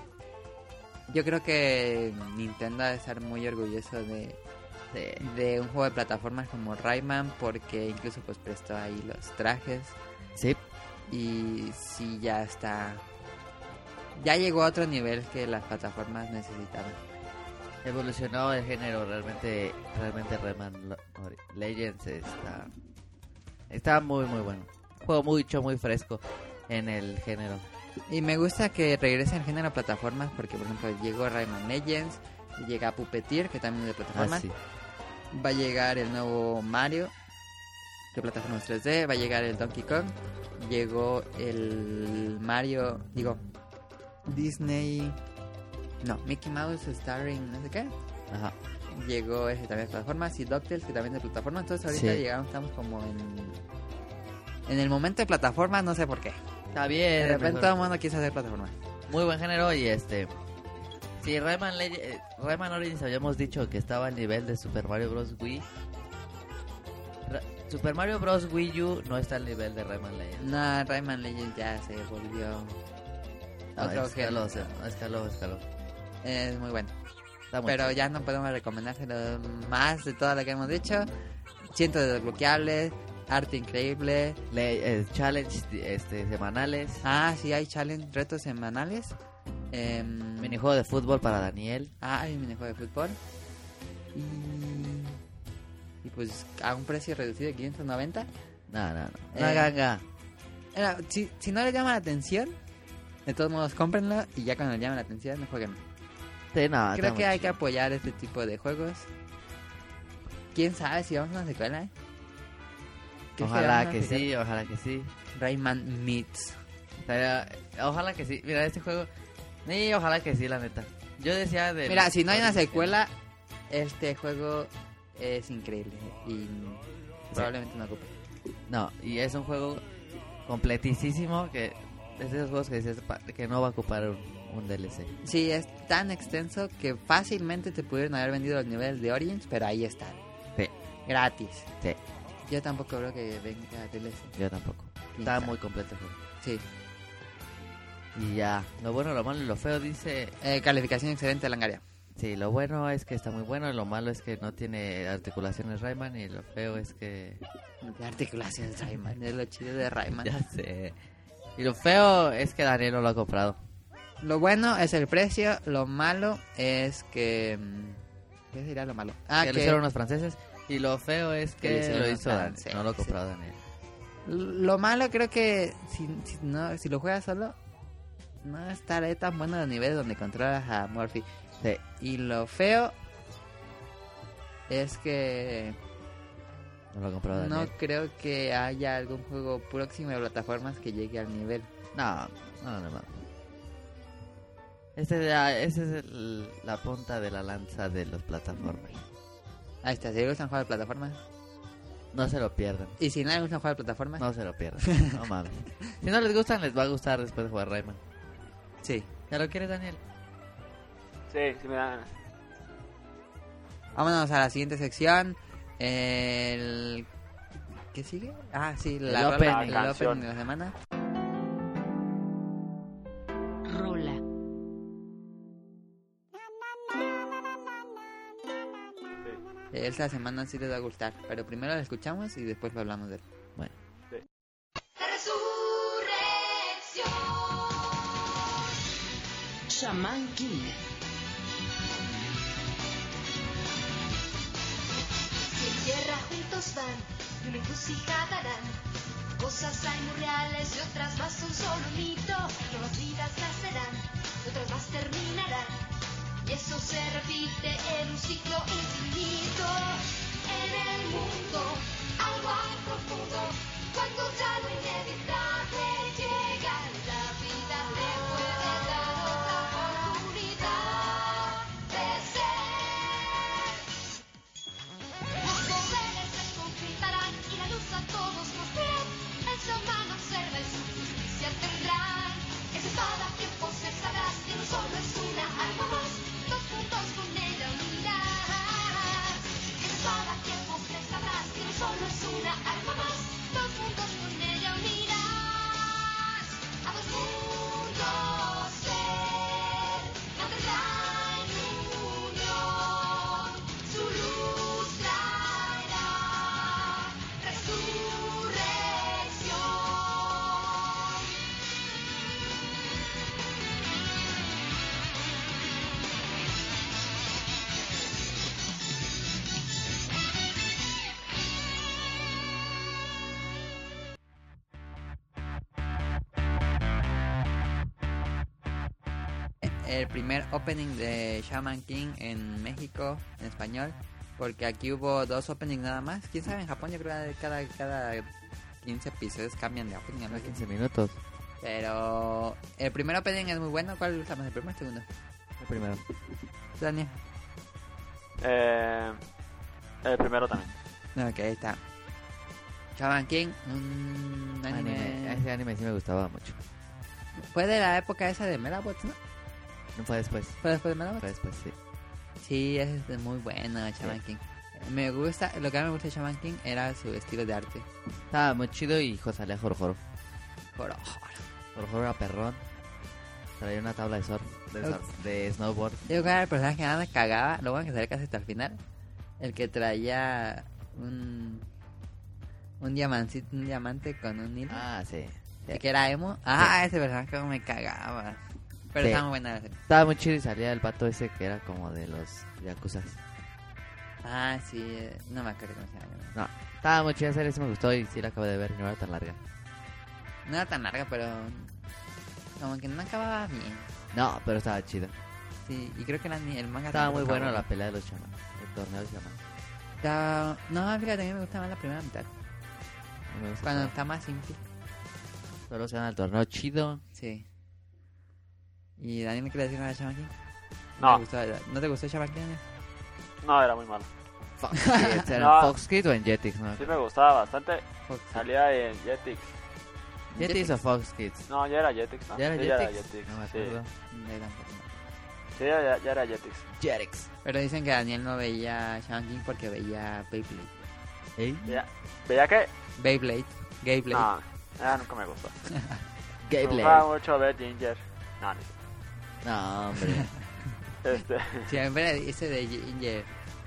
Speaker 1: Yo creo que Nintendo debe estar muy orgulloso de, de, de un juego de plataformas como Rayman porque incluso pues prestó ahí los trajes
Speaker 2: Sí,
Speaker 1: y sí ya está... ya llegó a otro nivel que las plataformas necesitaban.
Speaker 2: evolucionó el género. Realmente, realmente Rayman Lo- Ori- Legends está, está muy, muy bueno. Un juego mucho, muy fresco en el género.
Speaker 1: Y me gusta que regrese el género a plataformas porque por ejemplo llegó Rayman Legends, llega Puppeteer que también es de
Speaker 2: Ah,
Speaker 1: plataformas.
Speaker 2: sí.
Speaker 1: Va a llegar el nuevo Mario de plataformas tres D, va a llegar el Donkey Kong, llegó el Mario, digo, Disney, no, Mickey Mouse starring no sé qué,
Speaker 2: Ajá.
Speaker 1: llegó ese también de plataformas y DuckTales que también de plataformas, entonces ahorita
Speaker 2: Sí.
Speaker 1: llegamos, estamos como en en el momento de plataformas, no sé por qué,
Speaker 2: Está bien.
Speaker 1: de
Speaker 2: es
Speaker 1: repente
Speaker 2: mejor.
Speaker 1: todo el mundo quiere hacer plataformas.
Speaker 2: Muy buen género y este... Sí, Rayman, Leg- eh, Rayman Origins habíamos dicho que estaba al nivel de Super Mario Bros. Wii. Ra- Super Mario Bros. Wii U no está al nivel de Rayman Legends.
Speaker 1: No, Rayman Legends ya se volvió
Speaker 2: No,
Speaker 1: otro
Speaker 2: escaló,
Speaker 1: género.
Speaker 2: se- escaló, escaló.
Speaker 1: Es muy bueno.
Speaker 2: Está muy
Speaker 1: Pero
Speaker 2: chido.
Speaker 1: ya no podemos recomendárselo más de todo lo que hemos dicho. Cientos de desbloqueables, arte increíble.
Speaker 2: Le- eh, challenge este, semanales.
Speaker 1: Ah, sí, hay challenge, retos semanales. Eh,
Speaker 2: Minijuego de fútbol para Daniel.
Speaker 1: Ah, hay un minijuego de fútbol. Y, y pues a un precio reducido de quinientos noventa.
Speaker 2: No, no, no.
Speaker 1: Eh,
Speaker 2: Una ganga.
Speaker 1: Era, si, si no les llama la atención, de todos modos cómprenlo y ya cuando les llame la atención, jueguen.
Speaker 2: Sí, no,
Speaker 1: Creo
Speaker 2: está
Speaker 1: que
Speaker 2: muy
Speaker 1: hay que
Speaker 2: chido.
Speaker 1: apoyar este tipo de juegos. ¿Quién sabe si vamos a una secuela? eh? ¿Crees
Speaker 2: Ojalá
Speaker 1: vamos a
Speaker 2: que
Speaker 1: una secuela?
Speaker 2: sí, ojalá que sí.
Speaker 1: Rayman Meets.
Speaker 2: Estaría- Ojalá que sí. Mira, este juego... Sí, ojalá que sí, la neta. Yo decía de...
Speaker 1: Mira, si no hay una secuela, este juego es increíble y probablemente no ocupe.
Speaker 2: No, y es un juego completísimo que... Es de esos juegos que dices pa- que no va a ocupar un, un D L C.
Speaker 1: Sí, es tan extenso que fácilmente te pudieron haber vendido los niveles de Origins, pero ahí están.
Speaker 2: Sí.
Speaker 1: Gratis.
Speaker 2: Sí,
Speaker 1: Yo tampoco creo que venga D L C.
Speaker 2: yo tampoco.
Speaker 1: ¿Quién
Speaker 2: Está
Speaker 1: sabe?
Speaker 2: muy completo el juego.
Speaker 1: Sí.
Speaker 2: Y ya, lo bueno, lo malo y lo feo dice...
Speaker 1: Eh, calificación excelente, Langaria.
Speaker 2: Sí, lo bueno es que está muy bueno, lo malo es que no tiene articulaciones Rayman y lo feo es que...
Speaker 1: De articulaciones Rayman, es lo chido de Rayman.
Speaker 2: Ya sé. Y lo feo es que Daniel no lo ha comprado.
Speaker 1: Lo bueno es el precio, lo malo es que... mm, ¿qué sería lo malo? Ah,
Speaker 2: que
Speaker 1: que
Speaker 2: lo hicieron los franceses. Y lo feo es
Speaker 1: Que
Speaker 2: que,
Speaker 1: lo hicieron
Speaker 2: lo
Speaker 1: los
Speaker 2: hizo Daniel,
Speaker 1: franceses.
Speaker 2: no lo ha comprado Daniel.
Speaker 1: lo malo creo que si, si, no, si lo juegas solo, no estaré tan bueno a nivel donde controlas a Murphy.
Speaker 2: Sí.
Speaker 1: Y lo feo es que
Speaker 2: No lo ha comprado
Speaker 1: no
Speaker 2: Daniel.
Speaker 1: creo que haya algún juego próximo de plataformas que llegue al nivel.
Speaker 2: No, no, no, no. Este es, la, este es el- la punta de la lanza de los plataformas.
Speaker 1: Ahí está, si les gustan juegos de plataformas.
Speaker 2: No se lo pierdan.
Speaker 1: Y si no les gustan juegos de plataformas,
Speaker 2: No se lo pierdan. No mames. Si no les gustan, les va a gustar después de jugar Rayman.
Speaker 1: sí.
Speaker 2: ¿Ya lo quieres, Daniel?
Speaker 3: Sí, sí me dan ganas.
Speaker 1: Vámonos a la siguiente sección. El... ¿Qué sigue? Ah, sí, la
Speaker 2: El
Speaker 1: rola-
Speaker 2: opening.
Speaker 1: el
Speaker 3: La canción.
Speaker 1: opening de la semana.
Speaker 4: Rola.
Speaker 1: Esta semana sí les va a gustar, pero primero lo escuchamos y después lo hablamos de él.
Speaker 2: Bueno.
Speaker 4: Resurrección. Shaman King. Si en tierra juntos van, y una encrucijada harán. Cosas hay muy reales y otras más son solo un mito. Nuevas vidas nacerán, y otras más terminarán. Y eso se repite en un ciclo infinito. En el mundo, algo hay profundo. Cuando ya lo inevitable llega, la vida te puede dar otra oportunidad de ser. Los poderes se concretarán y la luz a todos nos verá. El ser humano observa y su justicia tendrán. Esa espada que posees sabrás que no solo es una arma más. Dos puntos con ella unirás. Esa espada que posees sabrás que no solo es una arma más. Dos puntos con ella unirás. A dos mundos ser. Mantendrá en unión. Su luz traerá resurrección.
Speaker 1: El primer opening de Shaman King en México, en español, porque aquí hubo dos openings nada más. Quién sabe, en Japón yo creo que cada, cada quince episodios cambian de opening, ¿no?
Speaker 2: quince minutos.
Speaker 1: Pero el primer opening es muy bueno. ¿Cuál gusta más, el primero o el segundo?
Speaker 2: El primero.
Speaker 1: Daniel.
Speaker 3: Eh, el primero también.
Speaker 1: Ok, ahí está. Shaman King, un anime...
Speaker 2: Anime. Ese anime sí me gustaba mucho.
Speaker 1: Fue de la época esa de Metabots, ¿no?
Speaker 2: No fue después.
Speaker 1: ¿Fue después de Metabots?
Speaker 2: Fue después, sí.
Speaker 1: Sí, es muy bueno Shaman
Speaker 2: Sí.
Speaker 1: King. Me gusta, lo que a mí me gusta de Shaman King era su estilo de arte.
Speaker 2: Estaba muy chido y salía Jorojoro.
Speaker 1: Joro.
Speaker 2: Jorojoro era perrón. Traía una tabla de surf, de, surf, de snowboard.
Speaker 1: Digo que era el personaje que nada me cagaba, lo bueno que salía casi hasta el final. El que traía un un diamante, un diamante con un hilo.
Speaker 2: Ah, sí.
Speaker 1: El que era emo. Ah, ese personaje como me cagaba. Pero
Speaker 2: Sí.
Speaker 1: estaba muy buena la serie.
Speaker 2: Estaba muy chido y salía el vato ese que era como de los yakuzas.
Speaker 1: Ah, sí, eh, no me acuerdo cómo se llama.
Speaker 2: No, estaba muy chida esa serie, sí me gustó y sí la acabé de ver y no era tan larga.
Speaker 1: No era tan larga, pero como que no acababa bien.
Speaker 2: No, pero estaba chido.
Speaker 1: Sí, y creo que la, ni- el manga
Speaker 2: Estaba
Speaker 1: tampoco
Speaker 2: muy bueno
Speaker 1: acabó.
Speaker 2: la pelea de los chamanes. El torneo de chamanes.
Speaker 1: Estaba- No, fíjate, a mí me gusta más la primera mitad.
Speaker 2: No me gusta
Speaker 1: Cuando
Speaker 2: todo.
Speaker 1: está más simple.
Speaker 2: Solo se gana el torneo chido.
Speaker 1: Sí. ¿Y Daniel me quiere decir nada de Shaman King?
Speaker 3: No.
Speaker 1: ¿Te gustó, ¿No te gustó Shaman King?
Speaker 3: No, era muy malo.
Speaker 2: Fox Kids, ¿era
Speaker 3: No.
Speaker 2: en Fox Kids o en Jetix? ¿No?
Speaker 3: Sí me gustaba bastante.
Speaker 1: Fox.
Speaker 3: Salía en Jetix.
Speaker 2: ¿Jetix o Fox Kids?
Speaker 3: No, ya era Jetix, ¿no?
Speaker 2: ¿Ya era
Speaker 3: Sí,
Speaker 2: Jetix?
Speaker 3: Jetix,
Speaker 2: No me
Speaker 3: sí.
Speaker 2: acuerdo.
Speaker 1: No, tampoco, no.
Speaker 3: Sí, ya, ya era Jetix.
Speaker 2: Jetix.
Speaker 1: Pero dicen que Daniel no veía Shaman King porque veía Beyblade.
Speaker 2: ¿Eh?
Speaker 3: ¿Veía, ¿Veía qué?
Speaker 1: Beyblade. Gayblade.
Speaker 3: No, ah, nunca me gustó. Me
Speaker 2: Gameplay.
Speaker 3: gustaba mucho ver Ginger. No, ni sé.
Speaker 2: No, hombre.
Speaker 3: Este,
Speaker 1: Siempre dice de Ginger.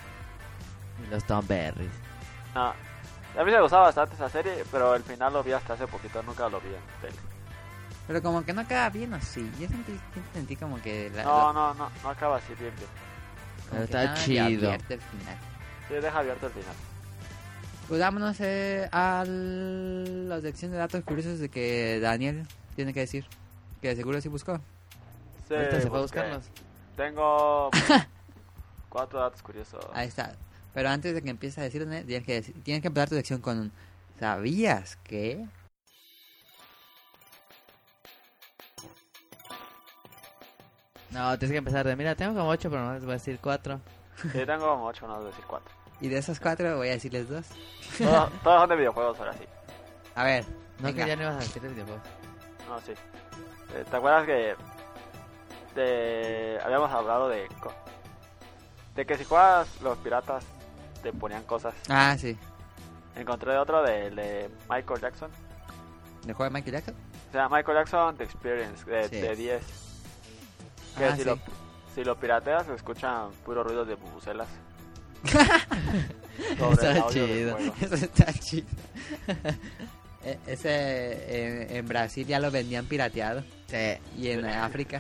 Speaker 2: Y los Tom Berries.
Speaker 3: no. A mí me gustaba bastante esa serie, pero el final lo vi hasta hace poquito, nunca lo vi en tele.
Speaker 1: Pero como que no acaba bien, ¿o sí? Yo sentí, sentí como que... La,
Speaker 3: No,
Speaker 1: la-
Speaker 3: no, no, no acaba así bien, bien.
Speaker 1: como
Speaker 2: Pero
Speaker 1: que
Speaker 2: está
Speaker 1: estaba
Speaker 2: chido.
Speaker 1: abierto el final.
Speaker 3: Sí, deja abierto el final.
Speaker 1: Pues vámonos eh, a la sección de datos curiosos de que Daniel tiene que decir. Que seguro sí buscó.
Speaker 3: Sí,
Speaker 2: Ahorita se fue a
Speaker 3: busqué.
Speaker 2: buscarlos.
Speaker 3: Tengo cuatro datos curiosos.
Speaker 1: Ahí está. Pero antes de que empieces a decir, Daniel, tienes que, decir- tienes que empezar tu sección con un... ¿Sabías que?
Speaker 2: No, tienes que empezar de, mira, tengo como ocho, pero no les voy a decir cuatro.
Speaker 3: Sí, tengo como ocho, no voy a decir cuatro.
Speaker 1: Y de esos cuatro voy a decirles dos.
Speaker 3: Todos, todos son de videojuegos, ahora sí.
Speaker 1: A ver.
Speaker 2: No,
Speaker 1: venga.
Speaker 2: que ya no ibas a decir el videojuego.
Speaker 3: No, sí. Eh, ¿Te acuerdas que de... habíamos hablado de co- de que si juegas los piratas te ponían cosas?
Speaker 1: Ah, sí.
Speaker 3: Encontré otro de, de Michael Jackson.
Speaker 1: ¿El juego de Michael Jackson?
Speaker 3: O sea, Michael Jackson The Experience de,
Speaker 2: Sí.
Speaker 3: de diez. Que
Speaker 1: Ah,
Speaker 3: si,
Speaker 1: sí.
Speaker 3: lo, si lo pirateas se escuchan puros ruidos de bubucelas. sobre
Speaker 2: Está
Speaker 3: el audio del
Speaker 2: chido.
Speaker 3: juego.
Speaker 1: Eso está chido. E- Ese en, en Brasil ya lo vendían pirateado.
Speaker 2: Sí.
Speaker 1: Y en África.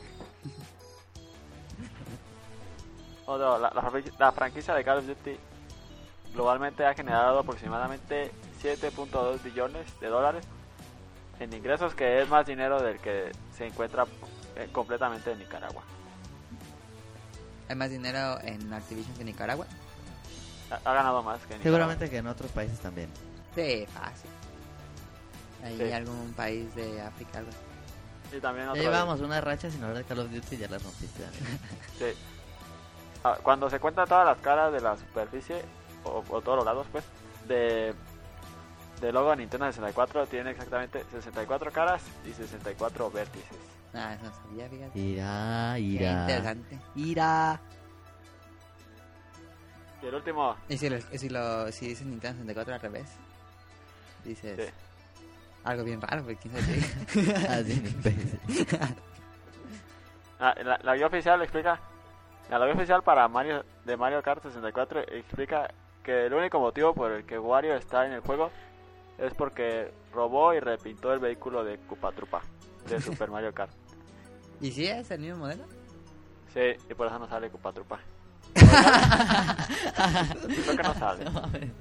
Speaker 3: Otro, la, la, franquicia- la franquicia de Call of Duty globalmente ha generado aproximadamente siete punto dos billones de dólares en ingresos, que es más dinero del que se encuentra eh, completamente en Nicaragua.
Speaker 1: Hay más dinero en Activision que en Nicaragua.
Speaker 3: Ha, ha ganado más que en
Speaker 2: Seguramente que en otros países también.
Speaker 1: Sí, fácil. Hay
Speaker 3: Sí.
Speaker 1: algún país de África, algo así.
Speaker 3: Nicaragua. Y también
Speaker 2: Ya
Speaker 3: otro
Speaker 2: llevamos una racha sin hablar de Call of Duty y ya la rompiste. amigo.
Speaker 3: Sí. Ah, cuando se cuentan todas las caras de la superficie, o, o todos los lados, pues, de, de logo de Nintendo sesenta y cuatro, tiene exactamente sesenta y cuatro caras y sesenta y cuatro vértices.
Speaker 1: Ah, eso no sabía, fíjate.
Speaker 2: Irá,
Speaker 1: Qué
Speaker 2: irá.
Speaker 1: interesante. Ira.
Speaker 3: Y el último,
Speaker 1: Y si, lo, y si, lo, si dices Nintendo sesenta y cuatro al revés, dices
Speaker 3: sí.
Speaker 1: algo bien raro, porque quién sabe qué.
Speaker 2: Así ni imbécil.
Speaker 3: Ah, la, la guía oficial explica, la guía oficial para Mario de Mario Kart sesenta y cuatro explica que el único motivo por el que Wario está en el juego es porque robó y repintó el vehículo de Koopa Troopa de Super Mario Kart.
Speaker 1: ¿Y si es el mismo modelo?
Speaker 3: Sí, y por eso no sale Koopa Troopa. Creo que no sale.
Speaker 2: No mames.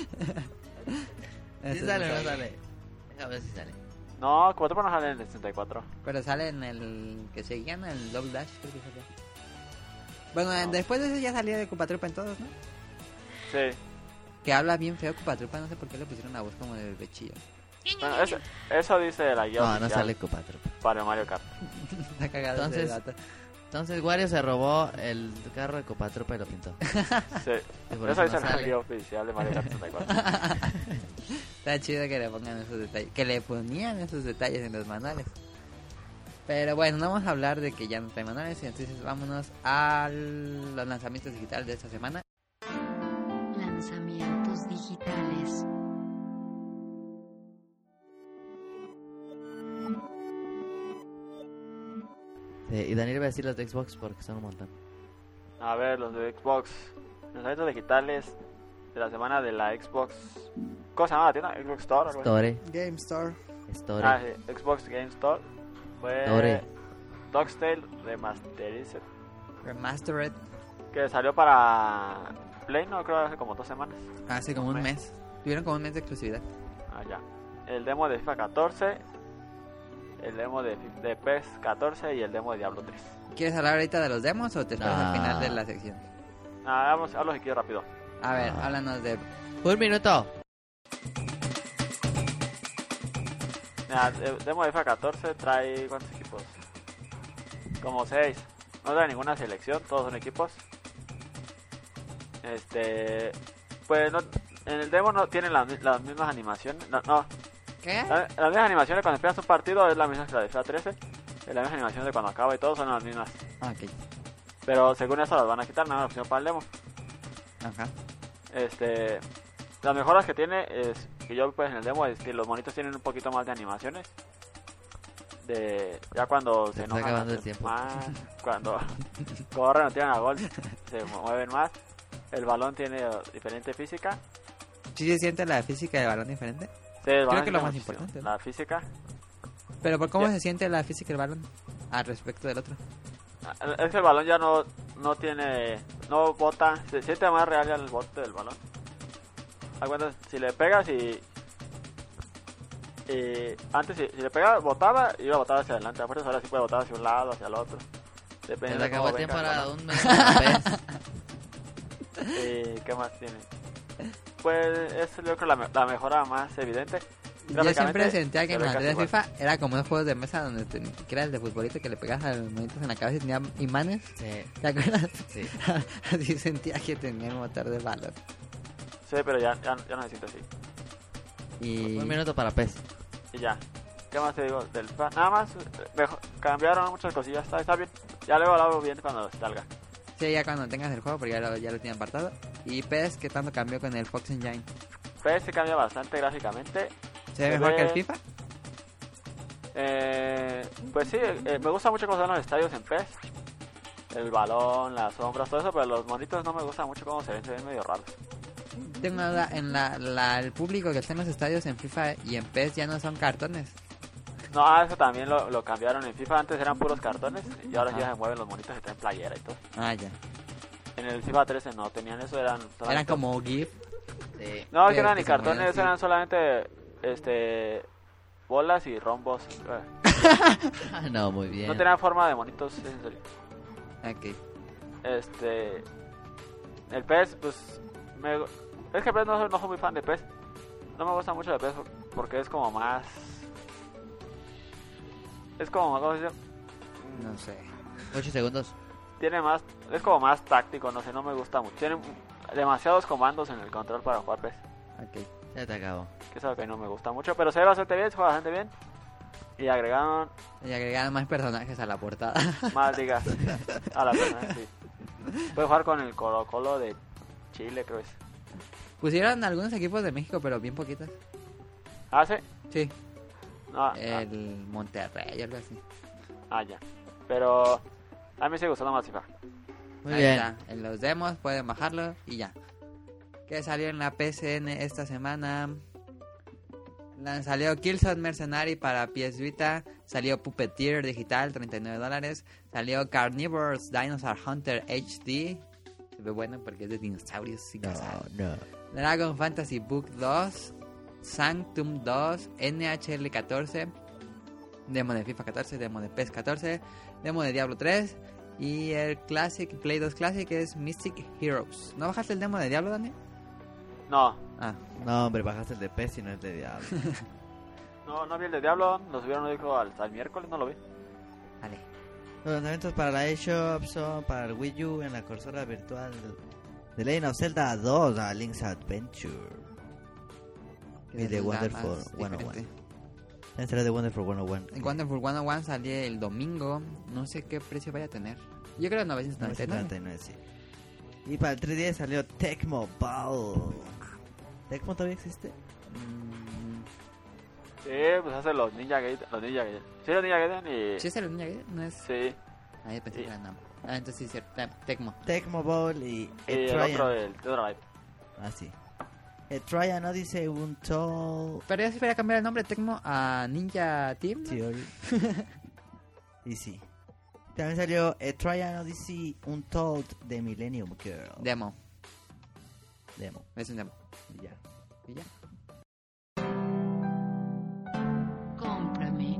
Speaker 1: Eso
Speaker 2: ¿Sí sale o no
Speaker 1: sabía.
Speaker 2: sale? Déjame ver si sale.
Speaker 3: No, Koopa Troopa no sale en el sesenta y cuatro.
Speaker 1: Pero sale en el que seguían, el Double Dash, creo que salía. Bueno,
Speaker 3: No.
Speaker 1: después de eso ya salía de Cupatrupa en todos, ¿no?
Speaker 3: Sí.
Speaker 1: Que habla bien feo Cupatrupa, no sé por qué le pusieron una voz como de bebechillo.
Speaker 3: Bueno, eso, eso dice la guía
Speaker 2: No, no
Speaker 3: oficial
Speaker 2: sale Copa Tropa.
Speaker 3: para Mario Kart.
Speaker 1: Está cagado ese
Speaker 2: Entonces-
Speaker 1: dato.
Speaker 2: Entonces Wario se robó el carro de Copa Tropa y lo pintó.
Speaker 3: Sí.
Speaker 2: Y por
Speaker 3: Eso
Speaker 2: eso
Speaker 3: dice
Speaker 2: no
Speaker 3: la
Speaker 2: sale.
Speaker 3: guía oficial de Mario Kart sesenta y cuatro.
Speaker 1: Está chido que le pongan esos detalles, que le ponían esos detalles en los manuales. Pero bueno, no vamos a hablar de que ya no trae manuales, entonces vámonos a los lanzamientos digitales de esta semana.
Speaker 4: Lanzamientos digitales.
Speaker 2: Sí, y Daniel va a decir los de Xbox porque son un montón.
Speaker 3: A ver, los de Xbox. Los eventos digitales de la semana de la Xbox. ¿Cómo se llama la tienda? Xbox Store. algo así.
Speaker 2: Store,
Speaker 1: Game Store.
Speaker 2: Store.
Speaker 3: Ah, sí, Xbox Game Store. Fue
Speaker 2: Store.
Speaker 3: Dog's Tale Remasterized.
Speaker 1: Remastered.
Speaker 3: Que salió para Play, no creo hace como dos semanas.
Speaker 1: Hace como un mes. Tuvieron como un mes de exclusividad.
Speaker 3: Ah, ya. El demo de FIFA catorce. El demo de, Fi- de P E S catorce y el demo de Diablo tres.
Speaker 1: ¿Quieres hablar ahorita de los demos o te esperas
Speaker 2: Ah.
Speaker 1: al final de la sección?
Speaker 3: Ah, vamos, hablo si quiero rápido.
Speaker 1: A ver,
Speaker 2: Ah.
Speaker 1: háblanos de...
Speaker 2: Un minuto.
Speaker 3: Mira, el demo de FIFA catorce trae ¿cuántos equipos? Como seis. No trae ninguna selección, todos son equipos. Este, pues no, en el demo no tienen las, mi- las mismas animaciones. No, no,
Speaker 1: ¿Qué?
Speaker 3: la- las mismas animaciones cuando empiezas un partido es la misma que la de FIFA trece. Es la misma animación de cuando acaba y todos son las mismas.
Speaker 1: Ah, ok.
Speaker 3: Pero según eso las van a quitar, nada más opción para el demo.
Speaker 1: Ajá.
Speaker 3: Este, las mejoras que tiene es que yo pues en el demo es que los monitos tienen un poquito más de animaciones. De ya cuando
Speaker 2: Se
Speaker 3: se
Speaker 2: está
Speaker 3: enojan
Speaker 2: acabando el
Speaker 3: hacen
Speaker 2: tiempo.
Speaker 3: más, cuando corren o tiran a gol se mueven más. El balón tiene eh, diferente física.
Speaker 1: ¿Sí se siente la física del balón diferente?
Speaker 3: Sí, el
Speaker 1: Creo
Speaker 3: balón
Speaker 1: que lo
Speaker 3: tiene
Speaker 1: más
Speaker 3: muchísimo.
Speaker 1: importante, ¿no?
Speaker 3: La física.
Speaker 1: Pero ¿por cómo
Speaker 3: Ya.
Speaker 1: se siente la física del balón al respecto del otro?
Speaker 3: Ah, Es que el balón ya no no tiene no bota, se siente más real ya el bote del balón. Haz cuenta, si le pegas y y antes si, si le pegaba botaba iba a botar hacia adelante, a fuerzas ahora sí puede botar hacia un lado, hacia el otro.
Speaker 2: Se
Speaker 3: Depende
Speaker 2: le
Speaker 3: de
Speaker 2: acabó
Speaker 3: cómo
Speaker 2: el
Speaker 3: venga
Speaker 2: tiempo
Speaker 3: el
Speaker 2: para
Speaker 3: balón.
Speaker 2: un mes. P E S.
Speaker 3: ¿Y qué más tiene? Pues es yo creo la, me- la mejora más evidente.
Speaker 1: Yo siempre
Speaker 3: Gráficamente,
Speaker 1: sentía que
Speaker 3: se
Speaker 1: en
Speaker 3: ve
Speaker 1: la
Speaker 3: casi
Speaker 1: de
Speaker 3: igual.
Speaker 1: FIFA era como unos juegos de mesa donde te, que era el de futbolito que le pegabas a los monitos en la cabeza y tenía imanes.
Speaker 2: Sí,
Speaker 1: ¿Te acuerdas?
Speaker 2: sí.
Speaker 1: Así sentía que tenía el motor de balón.
Speaker 3: Sí, pero ya, ya, ya no se siente así.
Speaker 1: Y...
Speaker 2: Un minuto para P E S.
Speaker 3: Y ya. ¿Qué más te digo? Del fa- Nada más, eh, mejo- cambiaron muchas cosillas. Está, está bien. Ya luego lo hago bien cuando salga.
Speaker 1: Sí, ya cuando tengas el juego, porque ya lo, ya lo tiene apartado. Y P E S, ¿qué tanto cambió con el Fox Engine?
Speaker 3: P E S cambia bastante gráficamente.
Speaker 1: ¿Se ve
Speaker 3: Se
Speaker 1: mejor
Speaker 3: ve-
Speaker 1: que el FIFA?
Speaker 3: Eh, pues sí, eh, me gusta mucho cómo son los estadios en P E S. el balón, las sombras, todo eso, pero los monitos no me gustan mucho cómo se ven, se ven medio raros.
Speaker 1: Tengo una duda, en la, la, el público que está en los estadios en FIFA y en P E S ya no son cartones.
Speaker 3: No, ah, eso también lo, lo cambiaron en FIFA, antes eran puros cartones y ahora
Speaker 1: Ajá.
Speaker 3: ya se mueven los monitos y traen playera y todo.
Speaker 1: Ah, ya.
Speaker 3: En el FIFA trece no tenían eso, eran...
Speaker 1: Eran
Speaker 3: solamente-
Speaker 1: como GIF.
Speaker 2: Sí.
Speaker 3: No,
Speaker 1: que-
Speaker 3: que no eran
Speaker 1: que
Speaker 3: ni
Speaker 1: se movían
Speaker 3: cartones,
Speaker 1: así.
Speaker 3: eran solamente este bolas y rombos. Eh,
Speaker 2: No, muy bien.
Speaker 3: No tenían forma de monitos, es en serio.
Speaker 1: Ok.
Speaker 3: Este... El P E S, pues... Me, es que P E S no soy, no soy muy fan de P E S. No me gusta mucho de P E S porque es como más... Es como... ¿Cómo se dice? Mm,
Speaker 1: No sé.
Speaker 2: Ocho segundos.
Speaker 3: Tiene más... Es como más táctico, no sé, no me gusta mucho. Tiene demasiados comandos en el control para jugar P E S.
Speaker 1: Ok.
Speaker 2: Ya te acabo.
Speaker 3: Que es algo que no me gusta mucho, pero se ve bastante bien, se juega bastante bien. Y agregaron
Speaker 1: Y agregaron más personajes a la portada.
Speaker 3: más ligas a la persona, sí. Puede jugar con el Colo Colo de Chile, creo es.
Speaker 1: Pusieron algunos equipos de México, pero bien poquitos.
Speaker 3: Ah, sí.
Speaker 1: Sí.
Speaker 3: No, ah,
Speaker 1: El Monterrey, algo así.
Speaker 3: ah, ya. Pero a mí me sigue gustando más FIFA.
Speaker 2: Muy
Speaker 1: Ahí
Speaker 2: bien.
Speaker 1: está. En los demos pueden bajarlo y ya. ¿Qué salió en la P C N esta semana? La- Salió Killzone Mercenary para P S Vita. Salió Puppeteer digital, treinta y nueve dólares. Salió Carnivorous Dinosaur Hunter H D. Se ve bueno porque es de dinosaurios y
Speaker 2: No,
Speaker 1: cazar.
Speaker 2: no.
Speaker 1: Dragon Fantasy Book dos. Sanctum dos. N H L catorce. Demo de FIFA catorce. Demo de P E S catorce. Demo de Diablo tres. Y el Classic, Play dos Classic es Mystic Heroes. ¿No bajaste el demo de Diablo, Dani?
Speaker 3: No,
Speaker 1: Ah,
Speaker 2: No, hombre, bajaste el de P E S y no el de Diablo.
Speaker 3: no, no vi el de Diablo. Lo subieron, dijo, al, al miércoles, no lo vi.
Speaker 1: vale.
Speaker 2: Los lanzamientos para la eShop son para el Wii U en la consola virtual de Legend of Zelda dos a Link's Adventure. Y de Wonderful ciento uno. También será de Wonderful ciento uno.
Speaker 1: En Wonderful ciento uno salió el domingo. No sé qué precio vaya a tener. Yo creo novecientos noventa y nueve.
Speaker 2: novecientos noventa y nueve, sí. Y para el tres D S salió Tecmo Bowl. ¿Tecmo todavía existe?
Speaker 1: Mm,
Speaker 3: Sí, pues hace los Ninja Gaiden. Los Ninja Gaiden. Sí, los Ninja Gaiden y.
Speaker 1: ¿Sí es el Ninja Gaiden? No es.
Speaker 3: Sí.
Speaker 1: Ahí pensé
Speaker 3: Sí.
Speaker 1: que era Namco. Ah, entonces sí es cierto. Te- Tecmo.
Speaker 2: Tecmo Bowl y
Speaker 3: Y el
Speaker 2: Etrian.
Speaker 3: otro, el Dead or Alive.
Speaker 2: Ah, sí. Etrian Odyssey Untold
Speaker 1: Pero ya se debería cambiar el nombre de Tecmo a Ninja Team. ¿no?
Speaker 2: Theory. Y sí. También salió Etrian Odyssey Untold de Millennium Girl.
Speaker 1: Demo.
Speaker 2: Demo.
Speaker 1: Es un demo.
Speaker 2: Y ya.
Speaker 1: Y ya.
Speaker 4: Cómprame.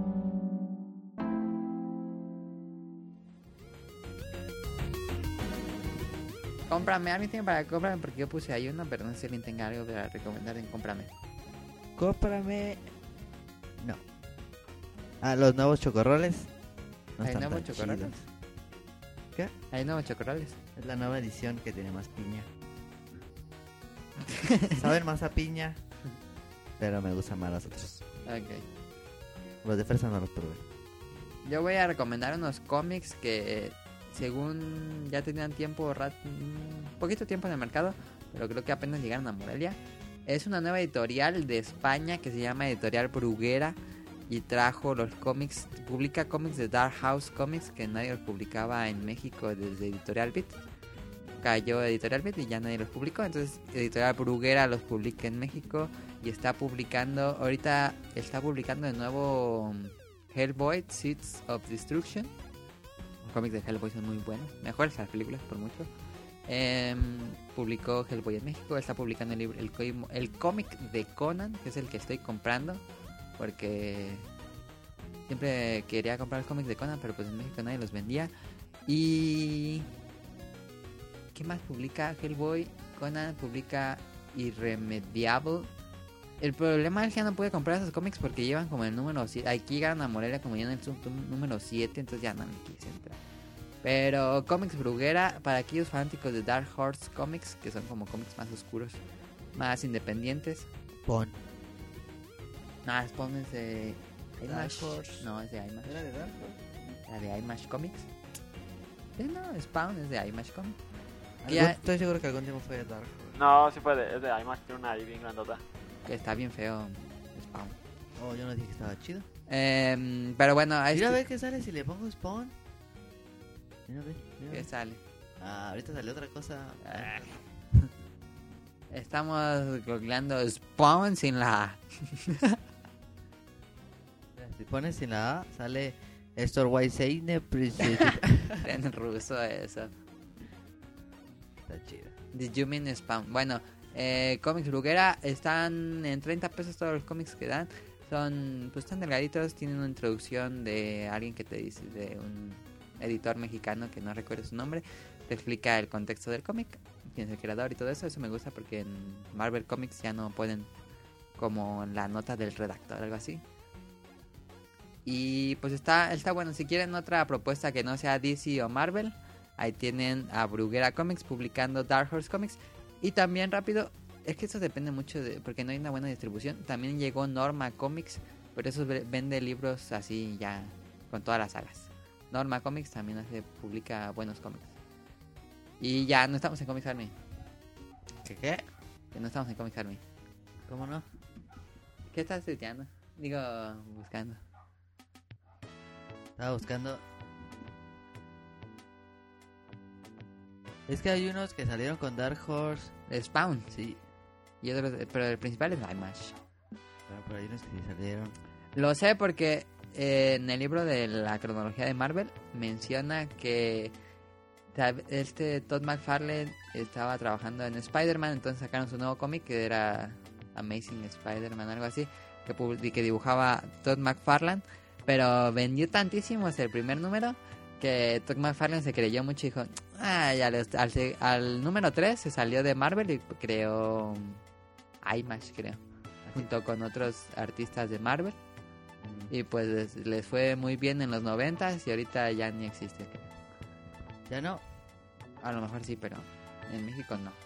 Speaker 1: Cómprame. ¿Alguien tiene para cómprame? Porque yo puse ahí uno, pero no sé si alguien tenga algo para recomendar en cómprame.
Speaker 2: Cómprame. No. Ah, los nuevos chocorroles. No
Speaker 1: ¿Hay
Speaker 2: están
Speaker 1: nuevos
Speaker 2: tan
Speaker 1: chocorroles?
Speaker 2: chidos. ¿Qué?
Speaker 1: Hay nuevos chocorroles.
Speaker 2: Es la nueva edición que tiene más piña. Saben más a piña. Pero me gustan más los otros.
Speaker 1: Ok.
Speaker 2: Los de fresa no los probé.
Speaker 1: Yo voy a recomendar unos cómics que según ya tenían tiempo, rat- mm, poquito tiempo en el mercado, pero creo que apenas llegaron a Morelia. Es una nueva editorial de España que se llama Editorial Bruguera y trajo los cómics, publica cómics de Dark House Comics que nadie los publicaba en México desde Editorial Beat. Cayó Editorial Beat y ya nadie los publicó, entonces Editorial Bruguera los publica en México y está publicando, ahorita está publicando de nuevo um, Hellboy, Seeds of Destruction. Los cómics de Hellboy son muy buenos, mejores que las películas por mucho. Em, publicó Hellboy en México, está publicando el, libro, el, co- el cómic de Conan, que es el que estoy comprando, porque siempre quería comprar el cómic de Conan, pero pues en México nadie los vendía. Y... ¿qué más publica Hellboy? Conan publica Irremediable. El problema es que ya no puede comprar esos cómics porque llevan como el número siete. Aquí llegaron a Morelia como ya en el sub- número siete, entonces ya no me quise entrar. Pero Comics Bruguera, para aquellos fanáticos de Dark Horse Comics, que son como cómics más oscuros, más independientes.
Speaker 2: Pon.
Speaker 1: No, Spawn es de
Speaker 2: Dark
Speaker 1: Image.
Speaker 2: Horse.
Speaker 1: No, es de Image.
Speaker 2: ¿Era de Dark?
Speaker 1: La de Image Comics. Sí, no, Spawn es de Image Comics.
Speaker 2: Algún-
Speaker 1: Ya-
Speaker 2: Estoy seguro que algún tiempo fue de Dark.
Speaker 3: No, sí fue de, es de IMAX, tiene una ahí bien grandota.
Speaker 1: Que está bien feo Spawn.
Speaker 2: Oh, yo no dije que estaba chido.
Speaker 1: Em, pero bueno, ahí
Speaker 2: Mira a
Speaker 1: está-
Speaker 2: ver qué sale si le pongo Spawn. Mira, ve, mira,
Speaker 1: ¿Qué
Speaker 2: ve.
Speaker 1: sale?
Speaker 2: Ah, ahorita salió otra cosa.
Speaker 1: Ah. Estamos googleando Spawn sin la A.
Speaker 2: Mira, si pones sin la A, sale Store Wise
Speaker 1: En ruso eso.
Speaker 2: Está chido.
Speaker 1: Did you mean Spawn? Bueno, eh, cómics Bruguera están en treinta pesos todos los cómics que dan. Son, pues están delgaditos, tienen una introducción de alguien que te dice, de un editor mexicano que no recuerdo su nombre. Te explica el contexto del cómic, quién es el creador y todo eso. Eso me gusta porque en Marvel Comics ya no ponen como la nota del redactor, algo así. Y pues está, está bueno. Si quieren otra propuesta que no sea D C o Marvel, ahí tienen a Bruguera Comics publicando Dark Horse Comics. Y también rápido, es que eso depende mucho de, porque no hay una buena distribución. También llegó Norma Comics, pero eso ve- vende libros así ya con todas las sagas. Norma Comics también hace, publica buenos cómics. Y ya no estamos en Comics Army.
Speaker 2: ¿Qué qué?
Speaker 1: Que no estamos en Comics Army.
Speaker 2: ¿Cómo no?
Speaker 1: ¿Qué estás estudiando? Digo, buscando.
Speaker 2: Estaba buscando. Es que hay unos que salieron con Dark Horse.
Speaker 1: Spawn.
Speaker 2: Sí,
Speaker 1: Y otros, pero el principal es Nightmash.
Speaker 2: pero por ahí unos que sí salieron.
Speaker 1: Lo sé porque eh, en el libro de la cronología de Marvel menciona que tab- este Todd McFarlane estaba trabajando en Spider-Man, entonces sacaron su nuevo cómic que era Amazing Spider-Man, algo así, que, pub- que dibujaba Todd McFarlane, pero vendió tantísimos el primer número que Todd McFarlane se creyó mucho y dijo, ah, ya al, al, al número tres se salió de Marvel y creó Imash, creo, junto con otros artistas de Marvel. Y pues les, les fue muy bien en los noventas y ahorita ya ni existe, creo.
Speaker 2: Ya no.
Speaker 1: A lo mejor sí, pero en México no.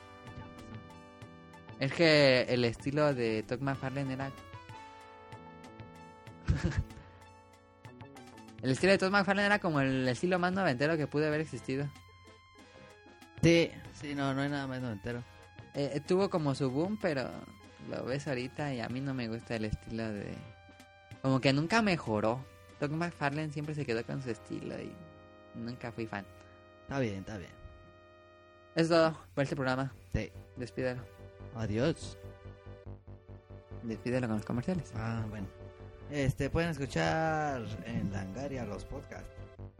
Speaker 1: Es que el estilo de Todd McFarlane era... el estilo de Todd McFarlane era como el estilo más noventero que pudo haber existido.
Speaker 2: Sí, sí, no, no hay nada más noventero.
Speaker 1: Eh, tuvo como su boom, pero lo ves ahorita y a mí no me gusta el estilo de... Como que nunca mejoró. Todd McFarlane siempre se quedó con su estilo y nunca fui fan.
Speaker 2: Está bien, está bien.
Speaker 1: Eso es todo por este programa.
Speaker 2: Sí.
Speaker 1: Despídelo.
Speaker 2: Adiós.
Speaker 1: Despídelo con los comerciales.
Speaker 2: Ah, bueno. Este, pueden escuchar en Langaria los podcasts.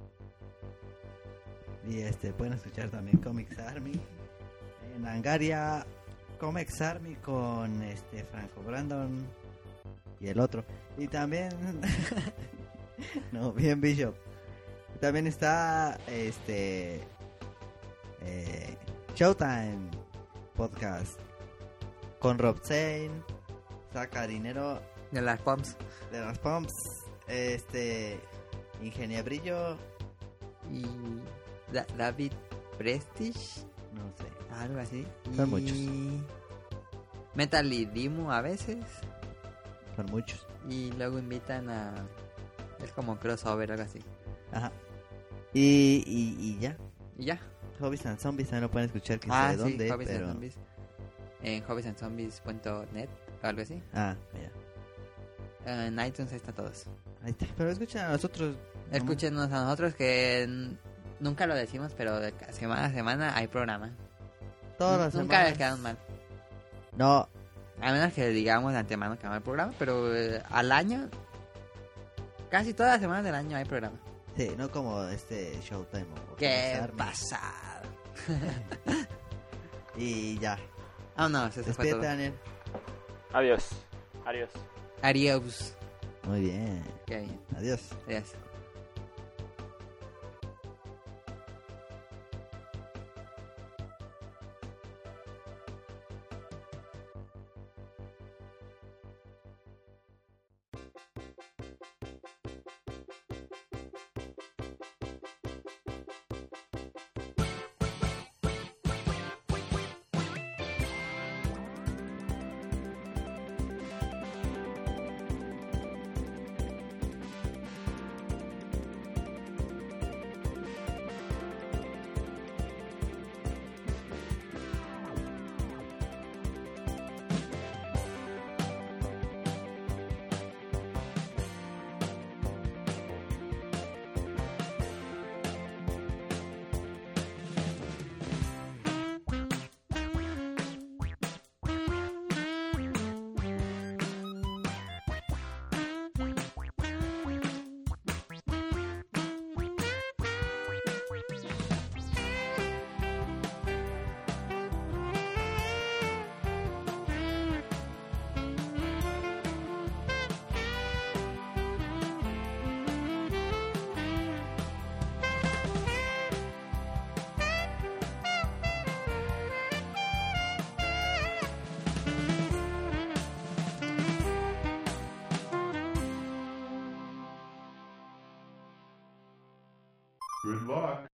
Speaker 2: Y este, pueden escuchar también Comics Army. En Langaria, Comics Army con este Franco Brandon y el otro. Y también... no, bien Bishop. También está este... Eh, Showtime Podcast con Rob Zane, Saca Dinero
Speaker 1: De las Pumps.
Speaker 2: de las Pumps, este Ingenia Brillo,
Speaker 1: Y Da- David Prestige.
Speaker 2: no sé,
Speaker 1: Algo así.
Speaker 2: Son
Speaker 1: y...
Speaker 2: muchos.
Speaker 1: Metal y Dimu a veces.
Speaker 2: son muchos.
Speaker 1: Y luego invitan a... Es como crossover, algo así.
Speaker 2: Ajá. Y, y, y ya.
Speaker 1: Y ya.
Speaker 2: Hobbies and Zombies también lo pueden escuchar, que
Speaker 1: Ah,
Speaker 2: sé de
Speaker 1: sí,
Speaker 2: dónde,
Speaker 1: Hobbies
Speaker 2: pero...
Speaker 1: and Zombies. En hobbies and zombies punto net o algo así.
Speaker 2: Ah, ya.
Speaker 1: En iTunes ahí están todos.
Speaker 2: Ahí está. Pero escuchen a nosotros. ¿no?
Speaker 1: Escúchenos a nosotros que n- nunca lo decimos, pero de ca- semana a semana hay programa.
Speaker 2: Todas las
Speaker 1: Nunca
Speaker 2: semanas.
Speaker 1: les quedan mal.
Speaker 2: No,
Speaker 1: A menos que digamos de antemano que va el programa, pero eh, al año, casi todas las semanas del año hay programa.
Speaker 2: sí, no como este Showtime o
Speaker 1: ¿Qué
Speaker 2: Comics Army.
Speaker 1: pasado?
Speaker 2: Y ya.
Speaker 1: Ah, no, eso fue
Speaker 2: Despídete,
Speaker 1: todo.
Speaker 2: Daniel.
Speaker 3: Adiós. Adiós.
Speaker 1: Adiós.
Speaker 2: Muy bien.
Speaker 1: Qué bien.
Speaker 2: Adiós.
Speaker 1: Adiós.
Speaker 5: Good luck.